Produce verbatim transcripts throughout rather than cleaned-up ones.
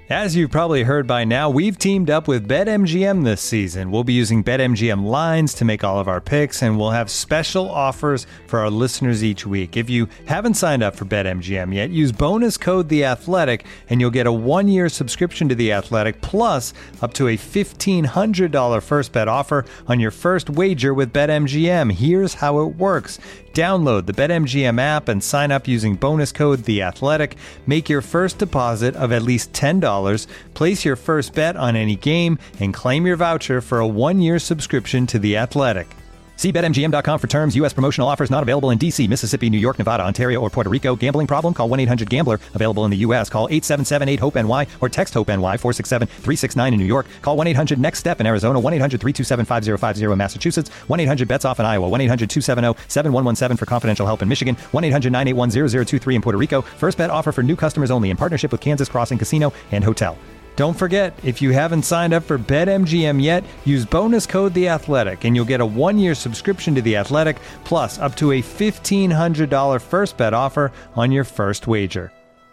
As you've probably heard by now, we've teamed up with BetMGM this season. We'll be using BetMGM lines to make all of our picks, and we'll have special offers for our listeners each week. If you haven't signed up for BetMGM yet, use bonus code The Athletic, and you'll get a one-year subscription to The Athletic, plus up to a fifteen hundred dollars first bet offer on your first wager with BetMGM. Here's how it works. Download the BetMGM app and sign up using bonus code The Athletic. Make your first deposit of at least ten dollars. Place your first bet on any game and claim your voucher for a one-year subscription to The Athletic. See Bet M G M dot com for terms. U S promotional offers not available in D C, Mississippi, New York, Nevada, Ontario, or Puerto Rico. Gambling problem? Call one eight hundred gambler. Available in the U S. Call eight seven seven eight hope N Y or text HOPE-NY four six seven three six nine in New York. Call one eight hundred next step in Arizona. one eight hundred three two seven five zero five zero in Massachusetts. one eight hundred bets off in Iowa. one eight hundred two seven zero seven one one seven for confidential help in Michigan. one eight hundred nine eight one zero zero two three in Puerto Rico. First bet offer for new customers only in partnership with Kansas Crossing Casino and Hotel. Don't forget, if you haven't signed up for BetMGM yet, use bonus code The Athletic, and you'll get a one-year subscription to The Athletic, plus up to a fifteen hundred dollars first bet offer on your first wager.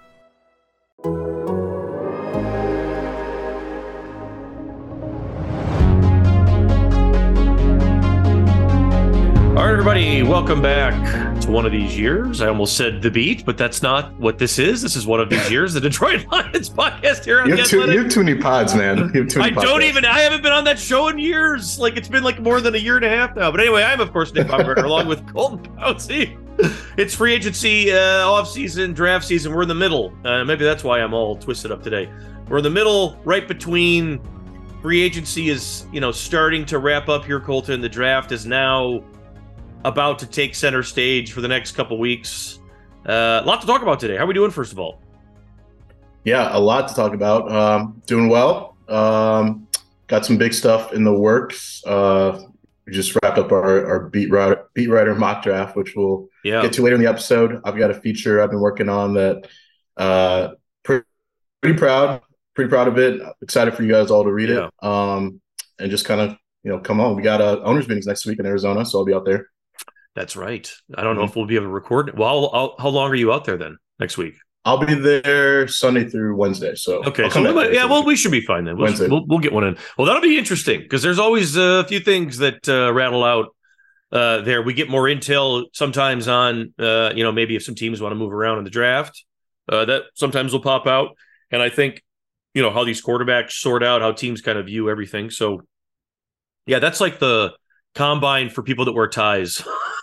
All right, everybody, welcome back to one of these years. I almost said The Beat, but that's not what this is. This is one of these years, the Detroit Lions podcast here on you The have too, Athletic. You have too many pods, man. You have too many I don't podcasts. even, I haven't been on that show in years. Like, it's been like more than a year and a half now. But anyway, I'm, of course, Nick Baumgartner, along with Colton Pouncey. It's free agency, uh, off-season, draft season. We're in the middle. Uh, maybe that's why I'm all twisted up today. We're in the middle, right between free agency is, you know, starting to wrap up here, Colton. The draft is now about to take center stage for the next couple weeks. Uh, a lot to talk about today. How are we doing, first of all? Yeah, a lot to talk about. Um, doing well. Um, got some big stuff in the works. Uh, we just wrapped up our, our beat writer, beat writer mock draft, which we'll Yeah. get to later in the episode. I've got a feature I've been working on that uh, pretty, pretty proud, pretty proud of it. Excited for you guys all to read Yeah. it. Um, and just kind of, you know, come on. We got uh, owners meetings next week in Arizona, so I'll be out there. That's right. I don't know if we'll be able to record. Well, how, how long are you out there then next week? I'll be there Sunday through Wednesday. So Okay, I'll so come we back might, Thursday. yeah, well, we should be fine then. We'll, Wednesday. we'll, we'll get one in. Well, that'll be interesting because there's always a few things that uh, rattle out uh, there. We get more intel sometimes on, uh, you know, maybe if some teams want to move around in the draft, uh, that sometimes will pop out. And I think, you know, how these quarterbacks sort out, how teams kind of view everything. So, yeah, that's like the combine for people that wear ties.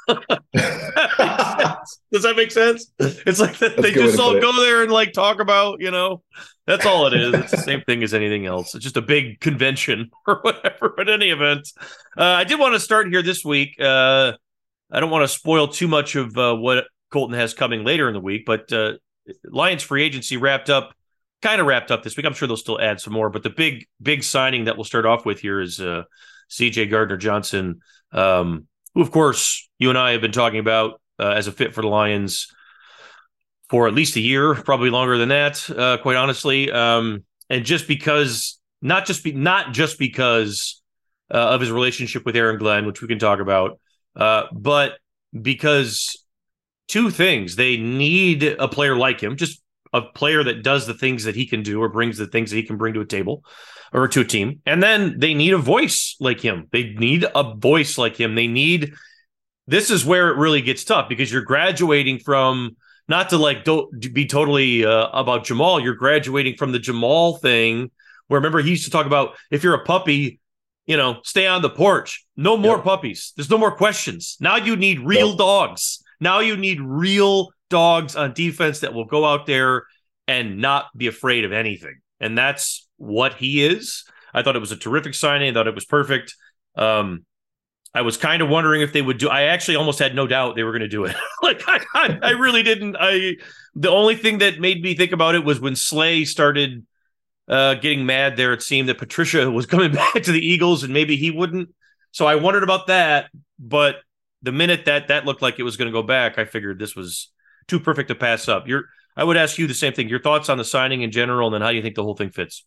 Does that make sense? It's like that they just all go there and like talk about, you know, that's all it is. It's the same thing as anything else. It's just a big convention or whatever. But any event, uh, I did want to start here this week. Uh, I don't want to spoil too much of uh, what Colton has coming later in the week, but uh, Lions free agency wrapped up, kind of wrapped up this week. I'm sure they'll still add some more, but the big, big signing that we'll start off with here is uh, C J Gardner-Johnson, um, who, of course, you and I have been talking about uh, as a fit for the Lions for at least a year, probably longer than that, uh, quite honestly. Um, and just because, not just be, not just because uh, of his relationship with Aaron Glenn, which we can talk about, uh, but because two things. They need a player like him, just a player that does the things that he can do or brings the things that he can bring to a table or to a team. And then they need a voice like him. They need a voice like him. They need, this is where it really gets tough because you're graduating from, not to like do, be totally uh, about Jamal, you're graduating from the Jamal thing where, remember, he used to talk about if you're a puppy, you know, stay on the porch. No more yep. puppies. There's no more questions. Now you need real yep. dogs. Now you need real dogs on defense that will go out there and not be afraid of anything. And that's what he is. I thought it was a terrific signing. I thought it was perfect. Um, I was kind of wondering if they would do, I actually almost had no doubt they were going to do it. like I, I, I really didn't. I, the only thing that made me think about it was when Slay started uh, getting mad there. It seemed that Patricia was coming back to the Eagles and maybe he wouldn't. So I wondered about that. But the minute that that looked like it was going to go back, I figured this was too perfect to pass up. You're, I would ask you the same thing. Your thoughts on the signing in general, and then how do you think the whole thing fits?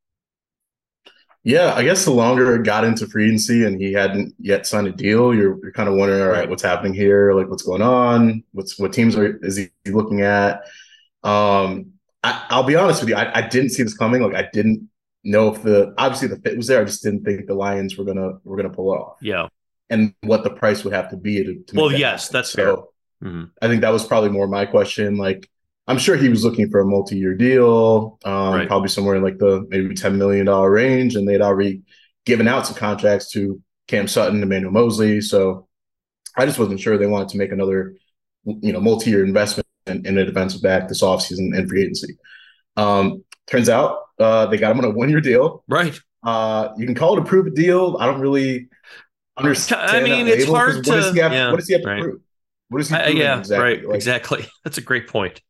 Yeah, I guess the longer it got into free agency and he hadn't yet signed a deal, you're, you're kind of wondering, all right, what's happening here? Like, what's going on? What's what teams are is he looking at? Um, I, I'll be honest with you. I, I didn't see this coming. Like I didn't know if the obviously the fit was there. I just didn't think the Lions were gonna were gonna pull it off. Yeah, and what the price would have to be to. to well, that yes, happen. that's so fair. Mm-hmm. I think that was probably more my question. Like I'm sure he was looking for a multi-year deal, um, Right. probably somewhere in like the maybe ten million dollar range, and they'd already given out some contracts to Cam Sutton, Emmanuel Mosley. So I just wasn't sure they wanted to make another, you know, multi-year investment in, in a defensive back this offseason and free agency. Um, turns out uh, they got him on a one-year deal. Right. Uh, you can call it a prove a deal. I don't really understand. I mean, that it's label, hard 'cause to. What does he have, yeah, what does he have to right. prove? What is he Uh, proving yeah, exactly? right. Like, exactly. That's a great point.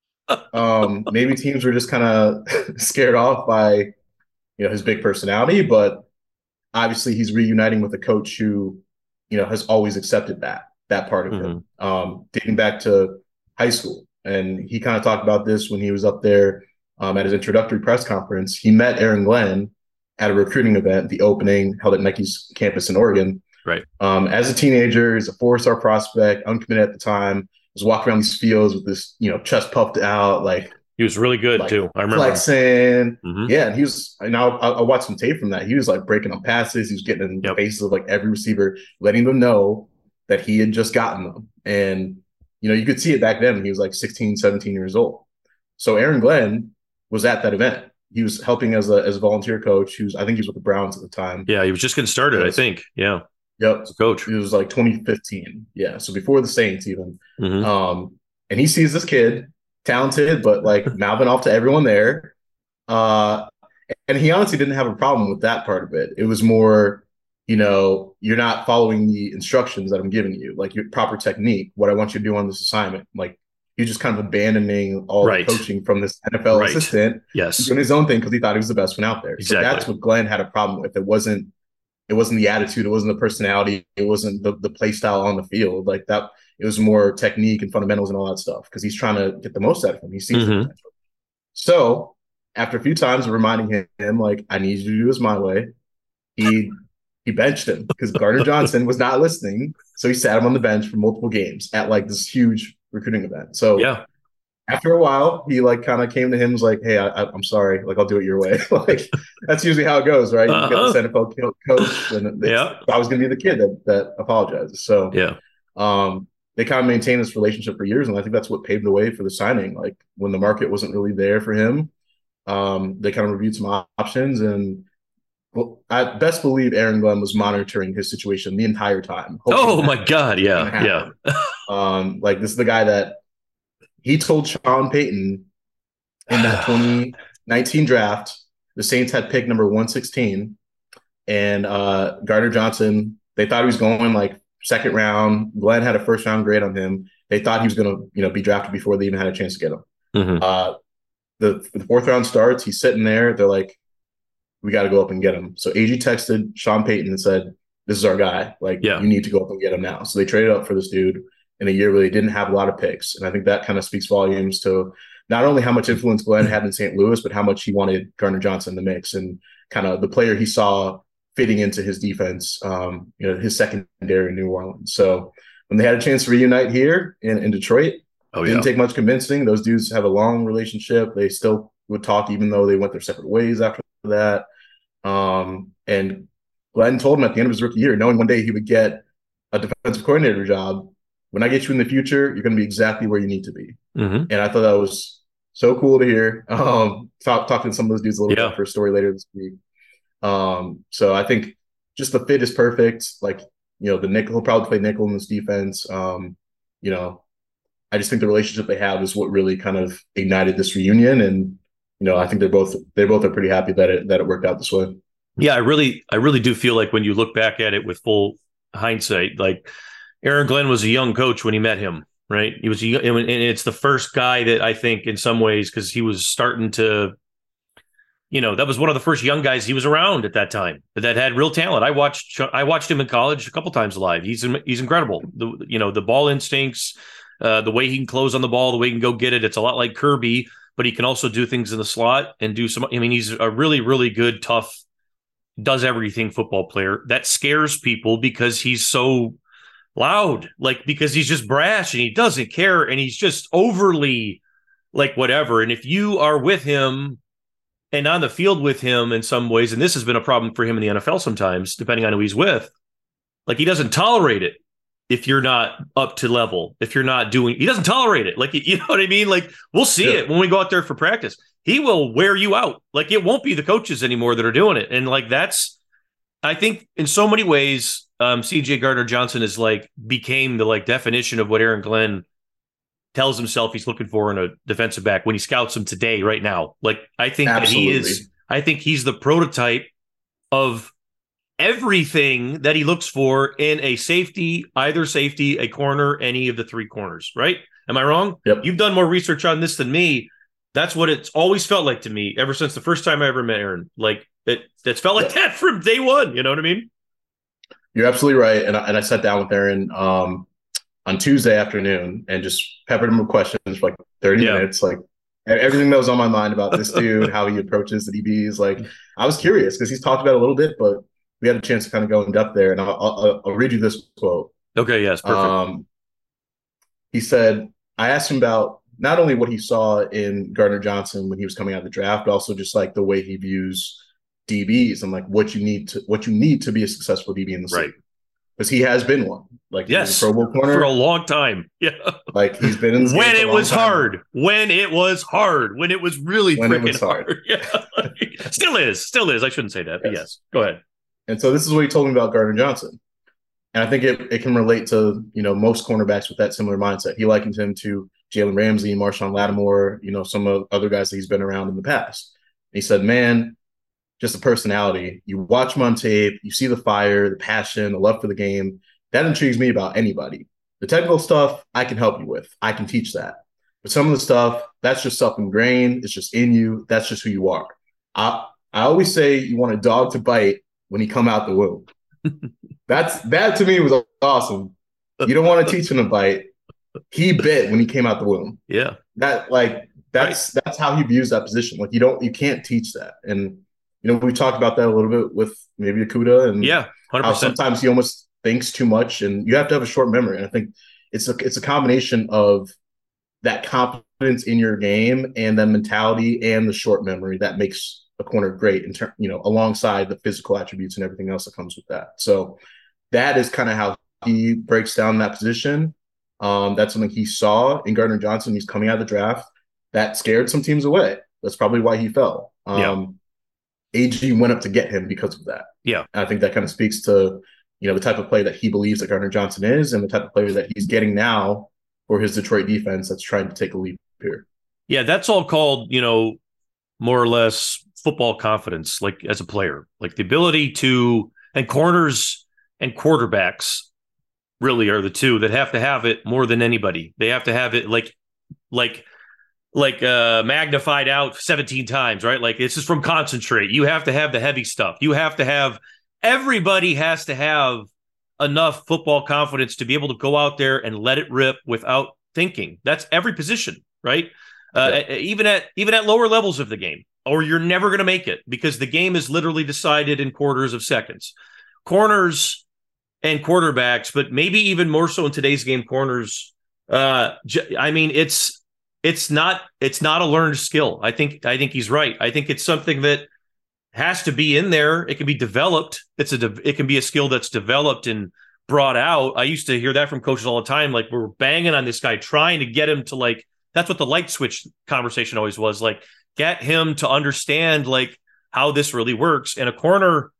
um, maybe teams were just kind of scared off by, you know, his big personality, but obviously he's reuniting with a coach who, you know, has always accepted that that part of mm-hmm. him, um, dating back to high school. And he kind of talked about this when he was up there um, at his introductory press conference. He met Aaron Glenn at a recruiting event, the opening held at Nike's campus in Oregon. Right. Um, as a teenager, he's a four-star prospect, uncommitted at the time. Was walking around these fields with this, you know, chest puffed out, like he was really good like, too. I remember flexing. Mm-hmm. Yeah, and he was. And I, I watched some tape from that. He was like breaking on passes. He was getting in yep. the faces of like every receiver, letting them know that he had just gotten them. And you know, you could see it back then when he was like sixteen, seventeen years old. So Aaron Glenn was at that event. He was helping as a as a volunteer coach. He was, I think, he was with the Browns at the time. Yeah, he was just getting started. I think. Yeah. Yep. As a coach. It was like twenty fifteen. Yeah. So before the Saints even. Mm-hmm. Um, and he sees this kid, talented, but like mouthing off to everyone there. Uh, and he honestly didn't have a problem with that part of it. It was more, you know, you're not following the instructions that I'm giving you, like your proper technique, what I want you to do on this assignment. Like he's just kind of abandoning all right. the coaching from this N F L right. assistant. Yes. Doing his own thing because he thought he was the best one out there. Exactly. So that's what Glenn had a problem with. It wasn't It wasn't the attitude. It wasn't the personality. It wasn't the, the play style on the field. Like that, it was more technique and fundamentals and all that stuff because he's trying to get the most out of him. He sees mm-hmm. the potential. So after a few times reminding him, him, like, I need you to do this my way, he he benched him because Gardner Johnson was not listening. So he sat him on the bench for multiple games at like this huge recruiting event. So yeah. After a while, he like kind of came to him and was like, "Hey, I, I'm sorry. Like, I'll do it your way." Like, that's usually how it goes, right? Uh-huh. You get this N F L coach, and yeah. I was going to be the kid that that apologizes. So, yeah, um, they kind of maintained this relationship for years, and I think that's what paved the way for the signing. Like, when the market wasn't really there for him, um, they kind of reviewed some options, and well, I best believe Aaron Glenn was monitoring his situation the entire time. Oh my God, yeah, yeah. um, like this is the guy that. He told Sean Payton in that twenty nineteen draft, the Saints had pick number one sixteen, and uh, Gardner Johnson, they thought he was going like second round. Glenn had a first round grade on him. They thought he was going to, you know, be drafted before they even had a chance to get him. Mm-hmm. Uh, the, the fourth round starts. He's sitting there. They're like, we got to go up and get him. So A G texted Sean Payton and said, "This is our guy. Like, yeah. you need to go up and get him now." So they traded up for this dude in a year where they didn't have a lot of picks. And I think that kind of speaks volumes to not only how much influence Glenn had in Saint Louis, but how much he wanted Gardner Johnson in the mix and kind of the player he saw fitting into his defense, um, you know, his secondary in New Orleans. So when they had a chance to reunite here in, in Detroit, oh, didn't yeah. take much convincing. Those dudes have a long relationship. They still would talk, even though they went their separate ways after that. Um, and Glenn told him at the end of his rookie year, knowing one day he would get a defensive coordinator job, when I get you in the future, you're going to be exactly where you need to be. Mm-hmm. And I thought that was so cool to hear. Um, talk, talking to some of those dudes a little yeah. bit for a story later this week. Um, so I think just the fit is perfect. Like, you know, the nickel, he'll probably play nickel in this defense. Um, you know, I just think the relationship they have is what really kind of ignited this reunion. And, you know, I think they're both, they both are pretty happy that it, that it worked out this way. Yeah, I really, I really do feel like when you look back at it with full hindsight, like, Aaron Glenn was a young coach when he met him, right? He was, a, and it's the first guy that I think, in some ways, because he was starting to, you know, that was one of the first young guys he was around at that time that had real talent. I watched, I watched him in college a couple times live. He's, he's incredible. The, you know, the ball instincts, uh, the way he can close on the ball, the way he can go get it. It's a lot like Kirby, but he can also do things in the slot and do some. I mean, he's a really, really good, tough, does everything football player that scares people because he's so loud, like because he's just brash and he doesn't care and he's just overly like whatever. And if you are with him and on the field with him in some ways, and this has been a problem for him in the N F L sometimes, depending on who he's with, like he doesn't tolerate it if you're not up to level, if you're not doing, he doesn't tolerate it. Like, you know what I mean? Like, we'll see yeah. it when we go out there for practice. He will wear you out. Like, it won't be the coaches anymore that are doing it. And like, that's, I think in so many ways, um, C J Gardner-Johnson is like, became the like definition of what Aaron Glenn tells himself he's looking for in a defensive back when he scouts him today, right now. Like, I think Absolutely. that he is, I think he's the prototype of everything that he looks for in a safety, either safety, a corner, any of the three corners, right? Am I wrong? Yep. You've done more research on this than me. That's what it's always felt like to me ever since the first time I ever met Aaron. Like, it, it's felt like that from day one. You know what I mean? You're absolutely right. And I, and I sat down with Aaron um, on Tuesday afternoon and just peppered him with questions for like thirty yeah. minutes. Like, everything that was on my mind about this dude, how he approaches the D Bs. Like, I was curious because he's talked about it a little bit, but we had a chance to kind of go in depth there. And I'll, I'll, I'll read you this quote. Okay, yes, perfect. Um, he said, I asked him about not only what he saw in Gardner-Johnson when he was coming out of the draft, but also just like the way he views D Bs and like what you need to what you need to be a successful D B in the right. league. Because he has been one. Like, yes, Pro Bowl corner for a long time. Yeah, like he's been in this when it was time. hard, when it was hard, when it was really when freaking was hard. hard. Yeah, like, still is, still is. I shouldn't say that, yes. but yes, go ahead. And so this is what he told me about Gardner-Johnson. And I think it, it can relate to, you know, most cornerbacks with that similar mindset. He likens him to Jalen Ramsey, Marshawn Lattimore, you know, some of other guys that he's been around in the past. And he said, man, just a personality. You watch him on tape, you see the fire, the passion, the love for the game. That intrigues me about anybody. The technical stuff, I can help you with. I can teach that. But some of the stuff, that's just self-ingrained. It's just in you. That's just who you are. I, I always say you want a dog to bite when he come out the womb. That's that to me was awesome. You don't want to teach him to bite. He bit when he came out the womb. Yeah. That like that's right. that's how he views that position. Like you don't you can't teach that. And you know, we talked about that a little bit with maybe Okudah and yeah, one hundred percent. How sometimes he almost thinks too much and you have to have a short memory. And I think it's a it's a combination of that confidence in your game and the mentality and the short memory that makes a corner great in term, you know, alongside the physical attributes and everything else that comes with that. So that is kind of how he breaks down that position. Um, that's something he saw in Gardner-Johnson. He's coming out of the draft. That scared some teams away. That's probably why he fell. Um, yeah. A G went up to get him because of that. Yeah. And I think that kind of speaks to, you know, the type of player that he believes that Gardner-Johnson is and the type of player that he's getting now for his Detroit defense that's trying to take a leap here. Yeah, that's all called, you know, more or less football confidence, like as a player, like the ability to, and corners and quarterbacks really are the two that have to have it more than anybody. They have to have it like, like, like uh, magnified out seventeen times, right? Like this is from concentrate. You have to have the heavy stuff. You have to have, everybody has to have enough football confidence to be able to go out there and let it rip without thinking. That's every position, right? Uh, yeah. Even at even at lower levels of the game. Or you're never going to make it because the game is literally decided in quarters of seconds. Corners and quarterbacks, but maybe even more so in today's game, corners. Uh, I mean, it's it's not it's not a learned skill. I think I think he's right. I think it's something that has to be in there. It can be developed. It's a it can be a skill that's developed and brought out. I used to hear that from coaches all the time. Like we're banging on this guy, trying to get him to like. That's what the light switch conversation always was like. Get him to understand like how this really works. And a corner,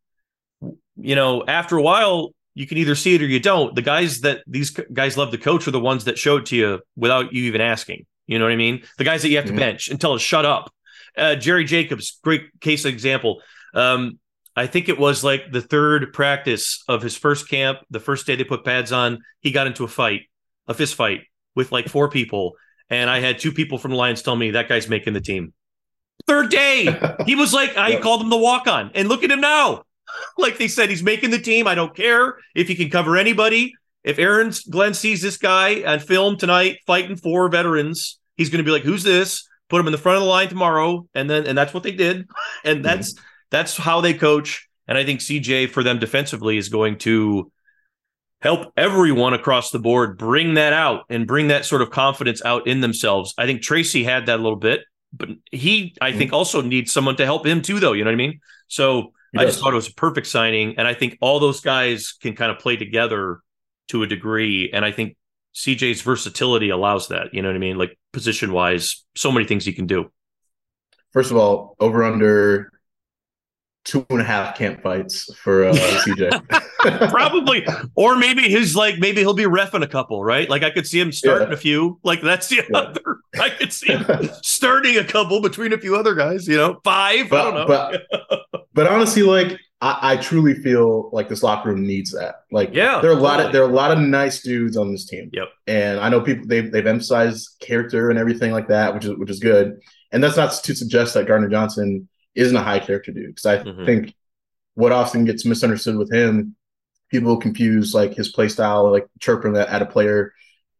you know, after a while, you can either see it or you don't. The guys that these guys love to coach are the ones that show it to you without you even asking. You know what I mean? The guys that you have to mm-hmm. bench and tell us shut up. Uh, Jerry Jacobs, great case example. Um, I think it was like the third practice of his first camp. The first day they put pads on, he got into a fight, a fist fight with like four people. And I had two people from the Lions tell me that guy's making the team. Third day, he was like, I yep. called him the walk-on. And look at him now. Like they said, he's making the team. I don't care if he can cover anybody. If Aaron Glenn sees this guy on film tonight fighting for veterans, he's going to be like, who's this? Put him in the front of the line tomorrow. And then, and that's what they did. And that's, mm-hmm. that's how they coach. And I think C J for them defensively is going to, help everyone across the board bring that out and bring that sort of confidence out in themselves. I think Tracy had that a little bit, but he, I mm-hmm. think, also needs someone to help him too, though. You know what I mean? So he I does. just thought it was a perfect signing. And I think all those guys can kind of play together to a degree. And I think C J's versatility allows that. You know what I mean? Like position wise, so many things he can do. First of all, over under two and a half camp fights for uh, C J. Probably. Or maybe his like maybe he'll be reffing a couple, right? Like I could see him starting yeah. a few. Like that's the yeah. other. I could see him starting a couple between a few other guys, you know, five. But, I don't know. But, but honestly, like I, I truly feel like this locker room needs that. Like yeah, there are a totally. lot of there are a lot of nice dudes on this team. Yep. And I know people they've they've emphasized character and everything like that, which is which is good. And that's not to suggest that Gardner Johnson isn't a high character dude, because I mm-hmm. think what often gets misunderstood with him, people confuse like his play style, like chirping at, at a player.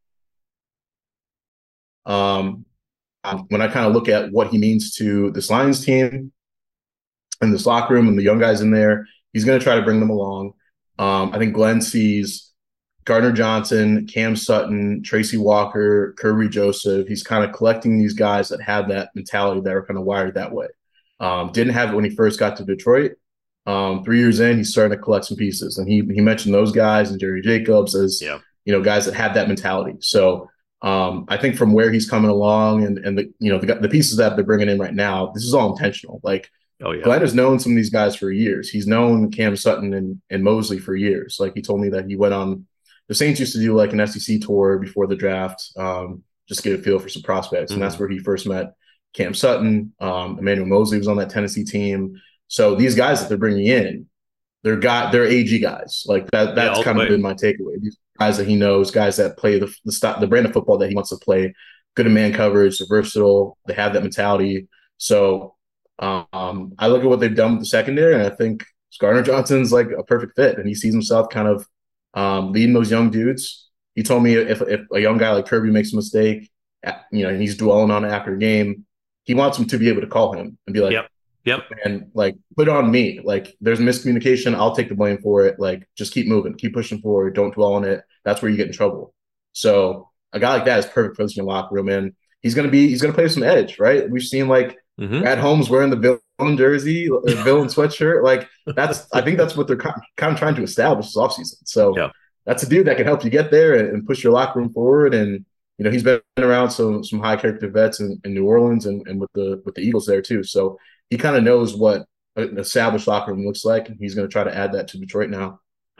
Um, when I kind of look at what he means to this Lions team and this locker room and the young guys in there, he's going to try to bring them along. Um, I think Glenn sees Gardner Johnson, Cam Sutton, Tracy Walker, Kirby Joseph. He's kind of collecting these guys that have that mentality, that are kind of wired that way. Um, didn't have it when he first got to Detroit. Um, three years in, he's starting to collect some pieces. And he he mentioned those guys and Jerry Jacobs as, yeah. you know, guys that have that mentality. So um, I think from where he's coming along and, and the, you know, the, the pieces that they're bringing in right now, this is all intentional. Like, oh, yeah. Glenn has known some of these guys for years. He's known Cam Sutton and, and Mosley for years. Like he told me that he went on – the Saints used to do like an S E C tour before the draft, um, just to get a feel for some prospects. Mm-hmm. And that's where he first met Cam Sutton. Um, Emmanuel Mosley was on that Tennessee team. So these guys that they're bringing in, they're got they're A G guys. Like that. That's yeah, kind play. of been my takeaway. These guys that he knows, guys that play the the, stop, the brand of football that he wants to play. Good in man coverage, they're versatile. They have that mentality. So um, I look at what they've done with the secondary, and I think Gardner Johnson's like a perfect fit, and he sees himself kind of um, leading those young dudes. He told me if if a young guy like Kirby makes a mistake, you know, and he's dwelling on it after a game, he wants him to be able to call him and be like, yep. Yep. And like, put it on me. Like, there's miscommunication. I'll take the blame for it. Like, just keep moving, keep pushing forward. Don't dwell on it. That's where you get in trouble. So a guy like that is perfect for the locker room. And he's going to be, he's going to play some edge, right? We've seen like mm-hmm. at Holmes wearing the villain jersey, the villain sweatshirt. Like that's, I think that's what they're kind of trying to establish this offseason. So yeah. that's a dude that can help you get there and, and push your locker room forward. And, you know, he's been around some, some high character vets in, in New Orleans and, and with the, with the Eagles there too. So he kind of knows what an established locker room looks like, and he's going to try to add that to Detroit now.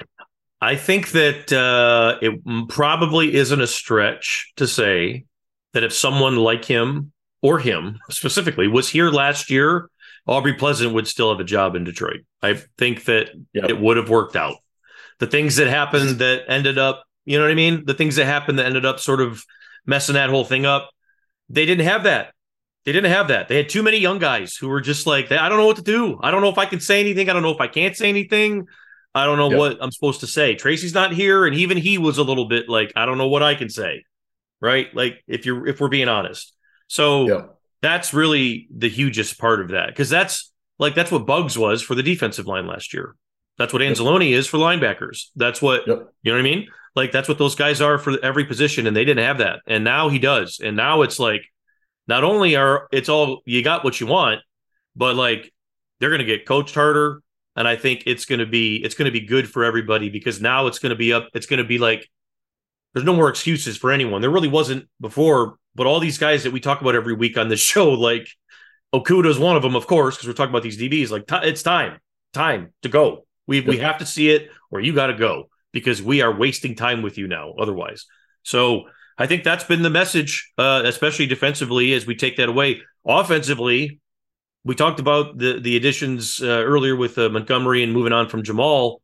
I think that uh, it probably isn't a stretch to say that if someone like him or him specifically was here last year, Aubrey Pleasant would still have a job in Detroit. I think that yep. it would have worked out. The things that happened that ended up, you know what I mean? The things that happened that ended up sort of messing that whole thing up, they didn't have that. They didn't have that. They had too many young guys who were just like, I don't know what to do. I don't know if I can say anything. I don't know if I can't say anything. I don't know yep. what I'm supposed to say. Tracy's not here. And even he was a little bit like, I don't know what I can say. Right. Like if you're, if we're being honest. So yep. that's really the hugest part of that. Cause that's like, that's what Bugs was for the defensive line last year. That's what Anzalone yep. is for linebackers. That's what, yep. you know what I mean? Like that's what those guys are for every position. And they didn't have that. And now he does. And now it's like, not only are it's all you got what you want, but like they're going to get coached harder. And I think it's going to be, it's going to be good for everybody because now it's going to be up. It's going to be like, there's no more excuses for anyone. There really wasn't before, but all these guys that we talk about every week on this show, like Okudah is one of them, of course, because we're talking about these D Bs, like t- it's time, time to go. We, we have to see it or you got to go because we are wasting time with you now. Otherwise. So I think that's been the message, uh, especially defensively, as we take that away. Offensively, we talked about the the additions uh, earlier with uh, Montgomery and moving on from Jamal.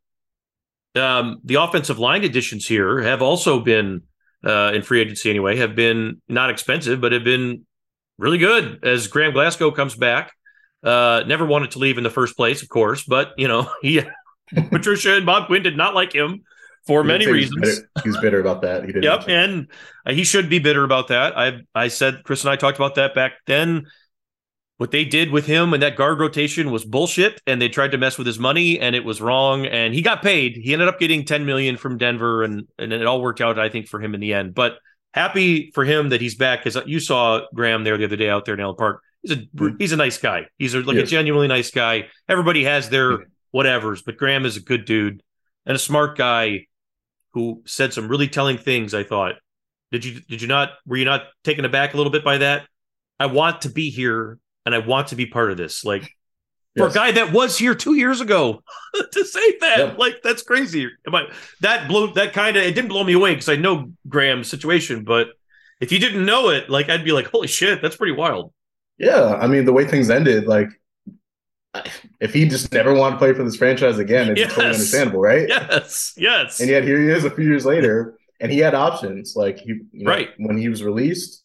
Um, the offensive line additions here have also been, uh, in free agency anyway, have been not expensive, but have been really good as Graham Glasgow comes back. Uh, never wanted to leave in the first place, of course, but, you know, he, Patricia and Bob Quinn did not like him. For many he's reasons. Bitter. He's bitter about that. He didn't yep, and he should be bitter about that. I I said, Chris and I talked about that back then. what they did with him and that guard rotation was bullshit, and they tried to mess with his money, and it was wrong, and he got paid. He ended up getting ten million dollars from Denver, and, and it all worked out, I think, for him in the end. But happy for him that he's back, because you saw Graham there the other day out there in Allen Park. He's a he's a nice guy. He's a, like yes. a genuinely nice guy. Everybody has their whatevers, but Graham is a good dude and a smart guy who said some really telling things, I thought. Did you did you not were you not taken aback a little bit by that? I want to be here and I want to be part of this. Like, yes. for a guy that was here two years ago to say that, yep. like, that's crazy. But that blew that kind of it didn't blow me away because I know Graham's situation, but if you didn't know it, like, I'd be like, holy shit, that's pretty wild. Yeah, I mean, the way things ended, like, if he just never wanted to play for this franchise again, it's yes. totally understandable, right? Yes, yes. And yet here he is a few years later, and he had options. Like, he, you know, right. when he was released,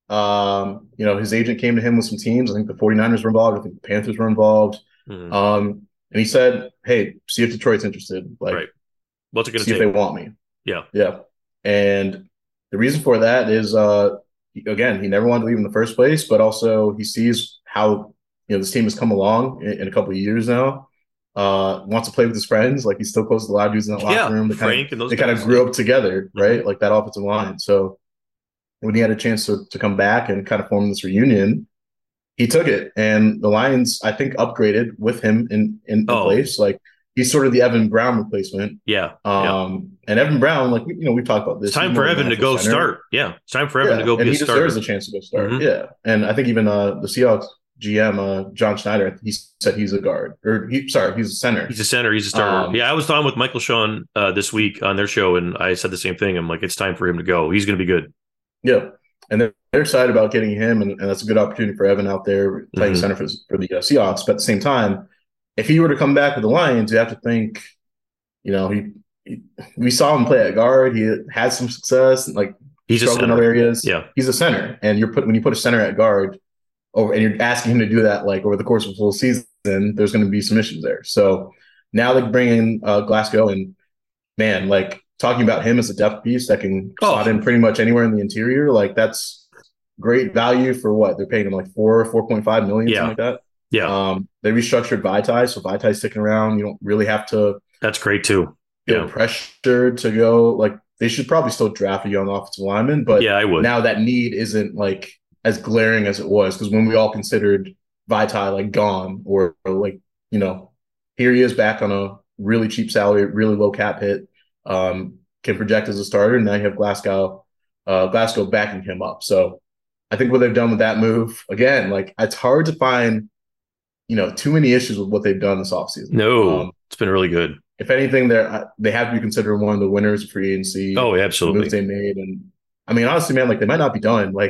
um, you know, his agent came to him with some teams. I think the 49ers were involved. I think the Panthers were involved. Mm-hmm. Um, and he said, hey, see if Detroit's interested. Like, right. What's it going to take? See if they want me. Yeah. Yeah. And the reason for that is, uh, again, he never wanted to leave in the first place, but also he sees how, you know, this team has come along in, in a couple of years now. Uh, wants to play with his friends. Like, he's still close to a lot of dudes in that yeah, locker room. They Frank kind of, and those they kind of grew up together, right? Mm-hmm. Like that offensive line. So when he had a chance to, to come back and kind of form this reunion, he took it. And the Lions, I think, upgraded with him in, in, in oh. place. Like, he's sort of the Evan Brown replacement. Yeah. Um, yeah. And Evan Brown, like, you know, we've talked about this. It's time for Evan to go center. start. Yeah. It's time for Evan yeah. to go and be a starter. And he deserves a chance to go start. Mm-hmm. Yeah. And I think even uh, the Seahawks G M, uh, John Schneider, he said he's a guard. Or, he, sorry, he's a center. He's a center. He's a starter. Um, yeah, I was on with Michael Sean uh, this week on their show, and I said the same thing. I'm like, it's time for him to go. He's going to be good. Yeah. And they're, they're excited about getting him, and, and that's a good opportunity for Evan out there playing mm-hmm. center for, for the uh, Seahawks. But at the same time, if he were to come back with the Lions, you have to think, you know, he, he we saw him play at guard. He had some success. Like, he's struggled in other areas. Yeah, he's a center, and you're put when you put a center at guard over, and you're asking him to do that like over the course of a full season, there's going to be some issues there. So now they bring in uh, Glasgow, and man, like, talking about him as a depth piece that can oh. slot in pretty much anywhere in the interior, like, that's great value for what they're paying him, like four, four point five million, yeah. something like that. Yeah. Um, they restructured Vaitai, so Vaitai's sticking around. You don't really have to. That's great too. Feel yeah. pressured to go. Like, they should probably still draft a young offensive lineman, but yeah, I would. Now that need isn't like as glaring as it was, because when we all considered Vaitai like gone, or, or like, you know, here he is back on a really cheap salary, really low cap hit. Um, can project as a starter, and now you have Glasgow, uh, Glasgow backing him up. So I think what they've done with that move, again, like, it's hard to find, you know, too many issues with what they've done this offseason. No, um, it's been really good. If anything, they they have to be considered one of the winners of free agency. Oh, absolutely. Moves they made, and I mean, honestly, man, like, they might not be done. Like,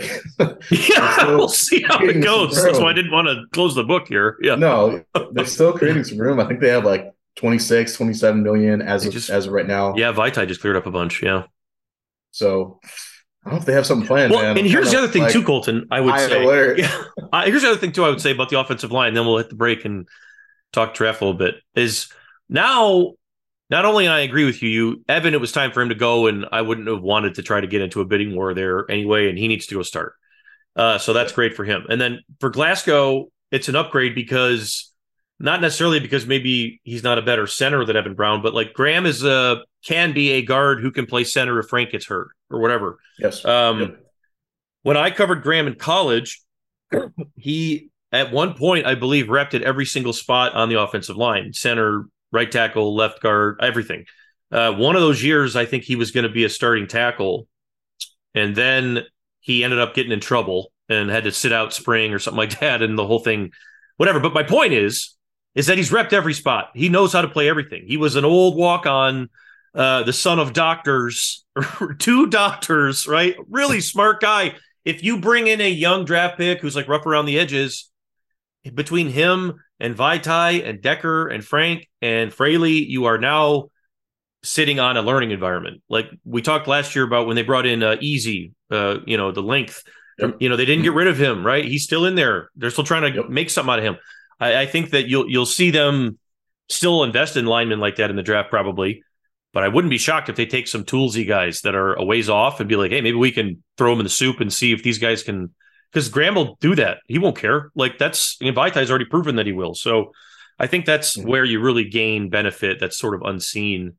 yeah, we'll see how it goes. That's why I didn't want to close the book here. Yeah, no, they're still creating some room. I think they have like twenty-six, twenty-seven million as of, just, as of right now. Yeah, Vaitai just cleared up a bunch. Yeah. So I don't know if they have something planned. Well, man. and here's the other thing like, too, Colton. I would I say. Alert. Yeah. Uh, here's the other thing too. I would say about the offensive line. Then we'll hit the break and talk draft a little bit. Is now, not only I agree with you, you Evan. It was time for him to go, and I wouldn't have wanted to try to get into a bidding war there anyway. And he needs to go start. Uh, so that's great for him. And then for Glasgow, it's an upgrade because. Not necessarily because maybe he's not a better center than Evan Brown, but like Graham is a can be a guard who can play center if Frank gets hurt or whatever. Yes. Um, yep. When I covered Graham in college, he at one point I believe repped at every single spot on the offensive line: center, right tackle, left guard, everything. Uh, one of those years, I think he was going to be a starting tackle, and then he ended up getting in trouble and had to sit out spring or something like that, and the whole thing, whatever. But my point is. is that he's repped every spot. He knows how to play everything. He was an old walk-on, uh, the son of doctors, two doctors, right? Really smart guy. If you bring in a young draft pick who's like rough around the edges, between him and Vaitai and Decker and Frank and Fraley, you are now sitting on a learning environment. Like we talked last year about when they brought in uh, Easy, uh, you know, the length. Yep. You know, they didn't get rid of him, right? He's still in there. They're still trying to yep. make something out of him. I, I think that you'll you'll see them still invest in linemen like that in the draft probably, but I wouldn't be shocked if they take some toolsy guys that are a ways off and be like, hey, maybe we can throw them in the soup and see if these guys can because Graham will do that. He won't care. Like that's you know, Vaitai's already proven that he will. So I think that's mm-hmm. where you really gain benefit. That's sort of unseen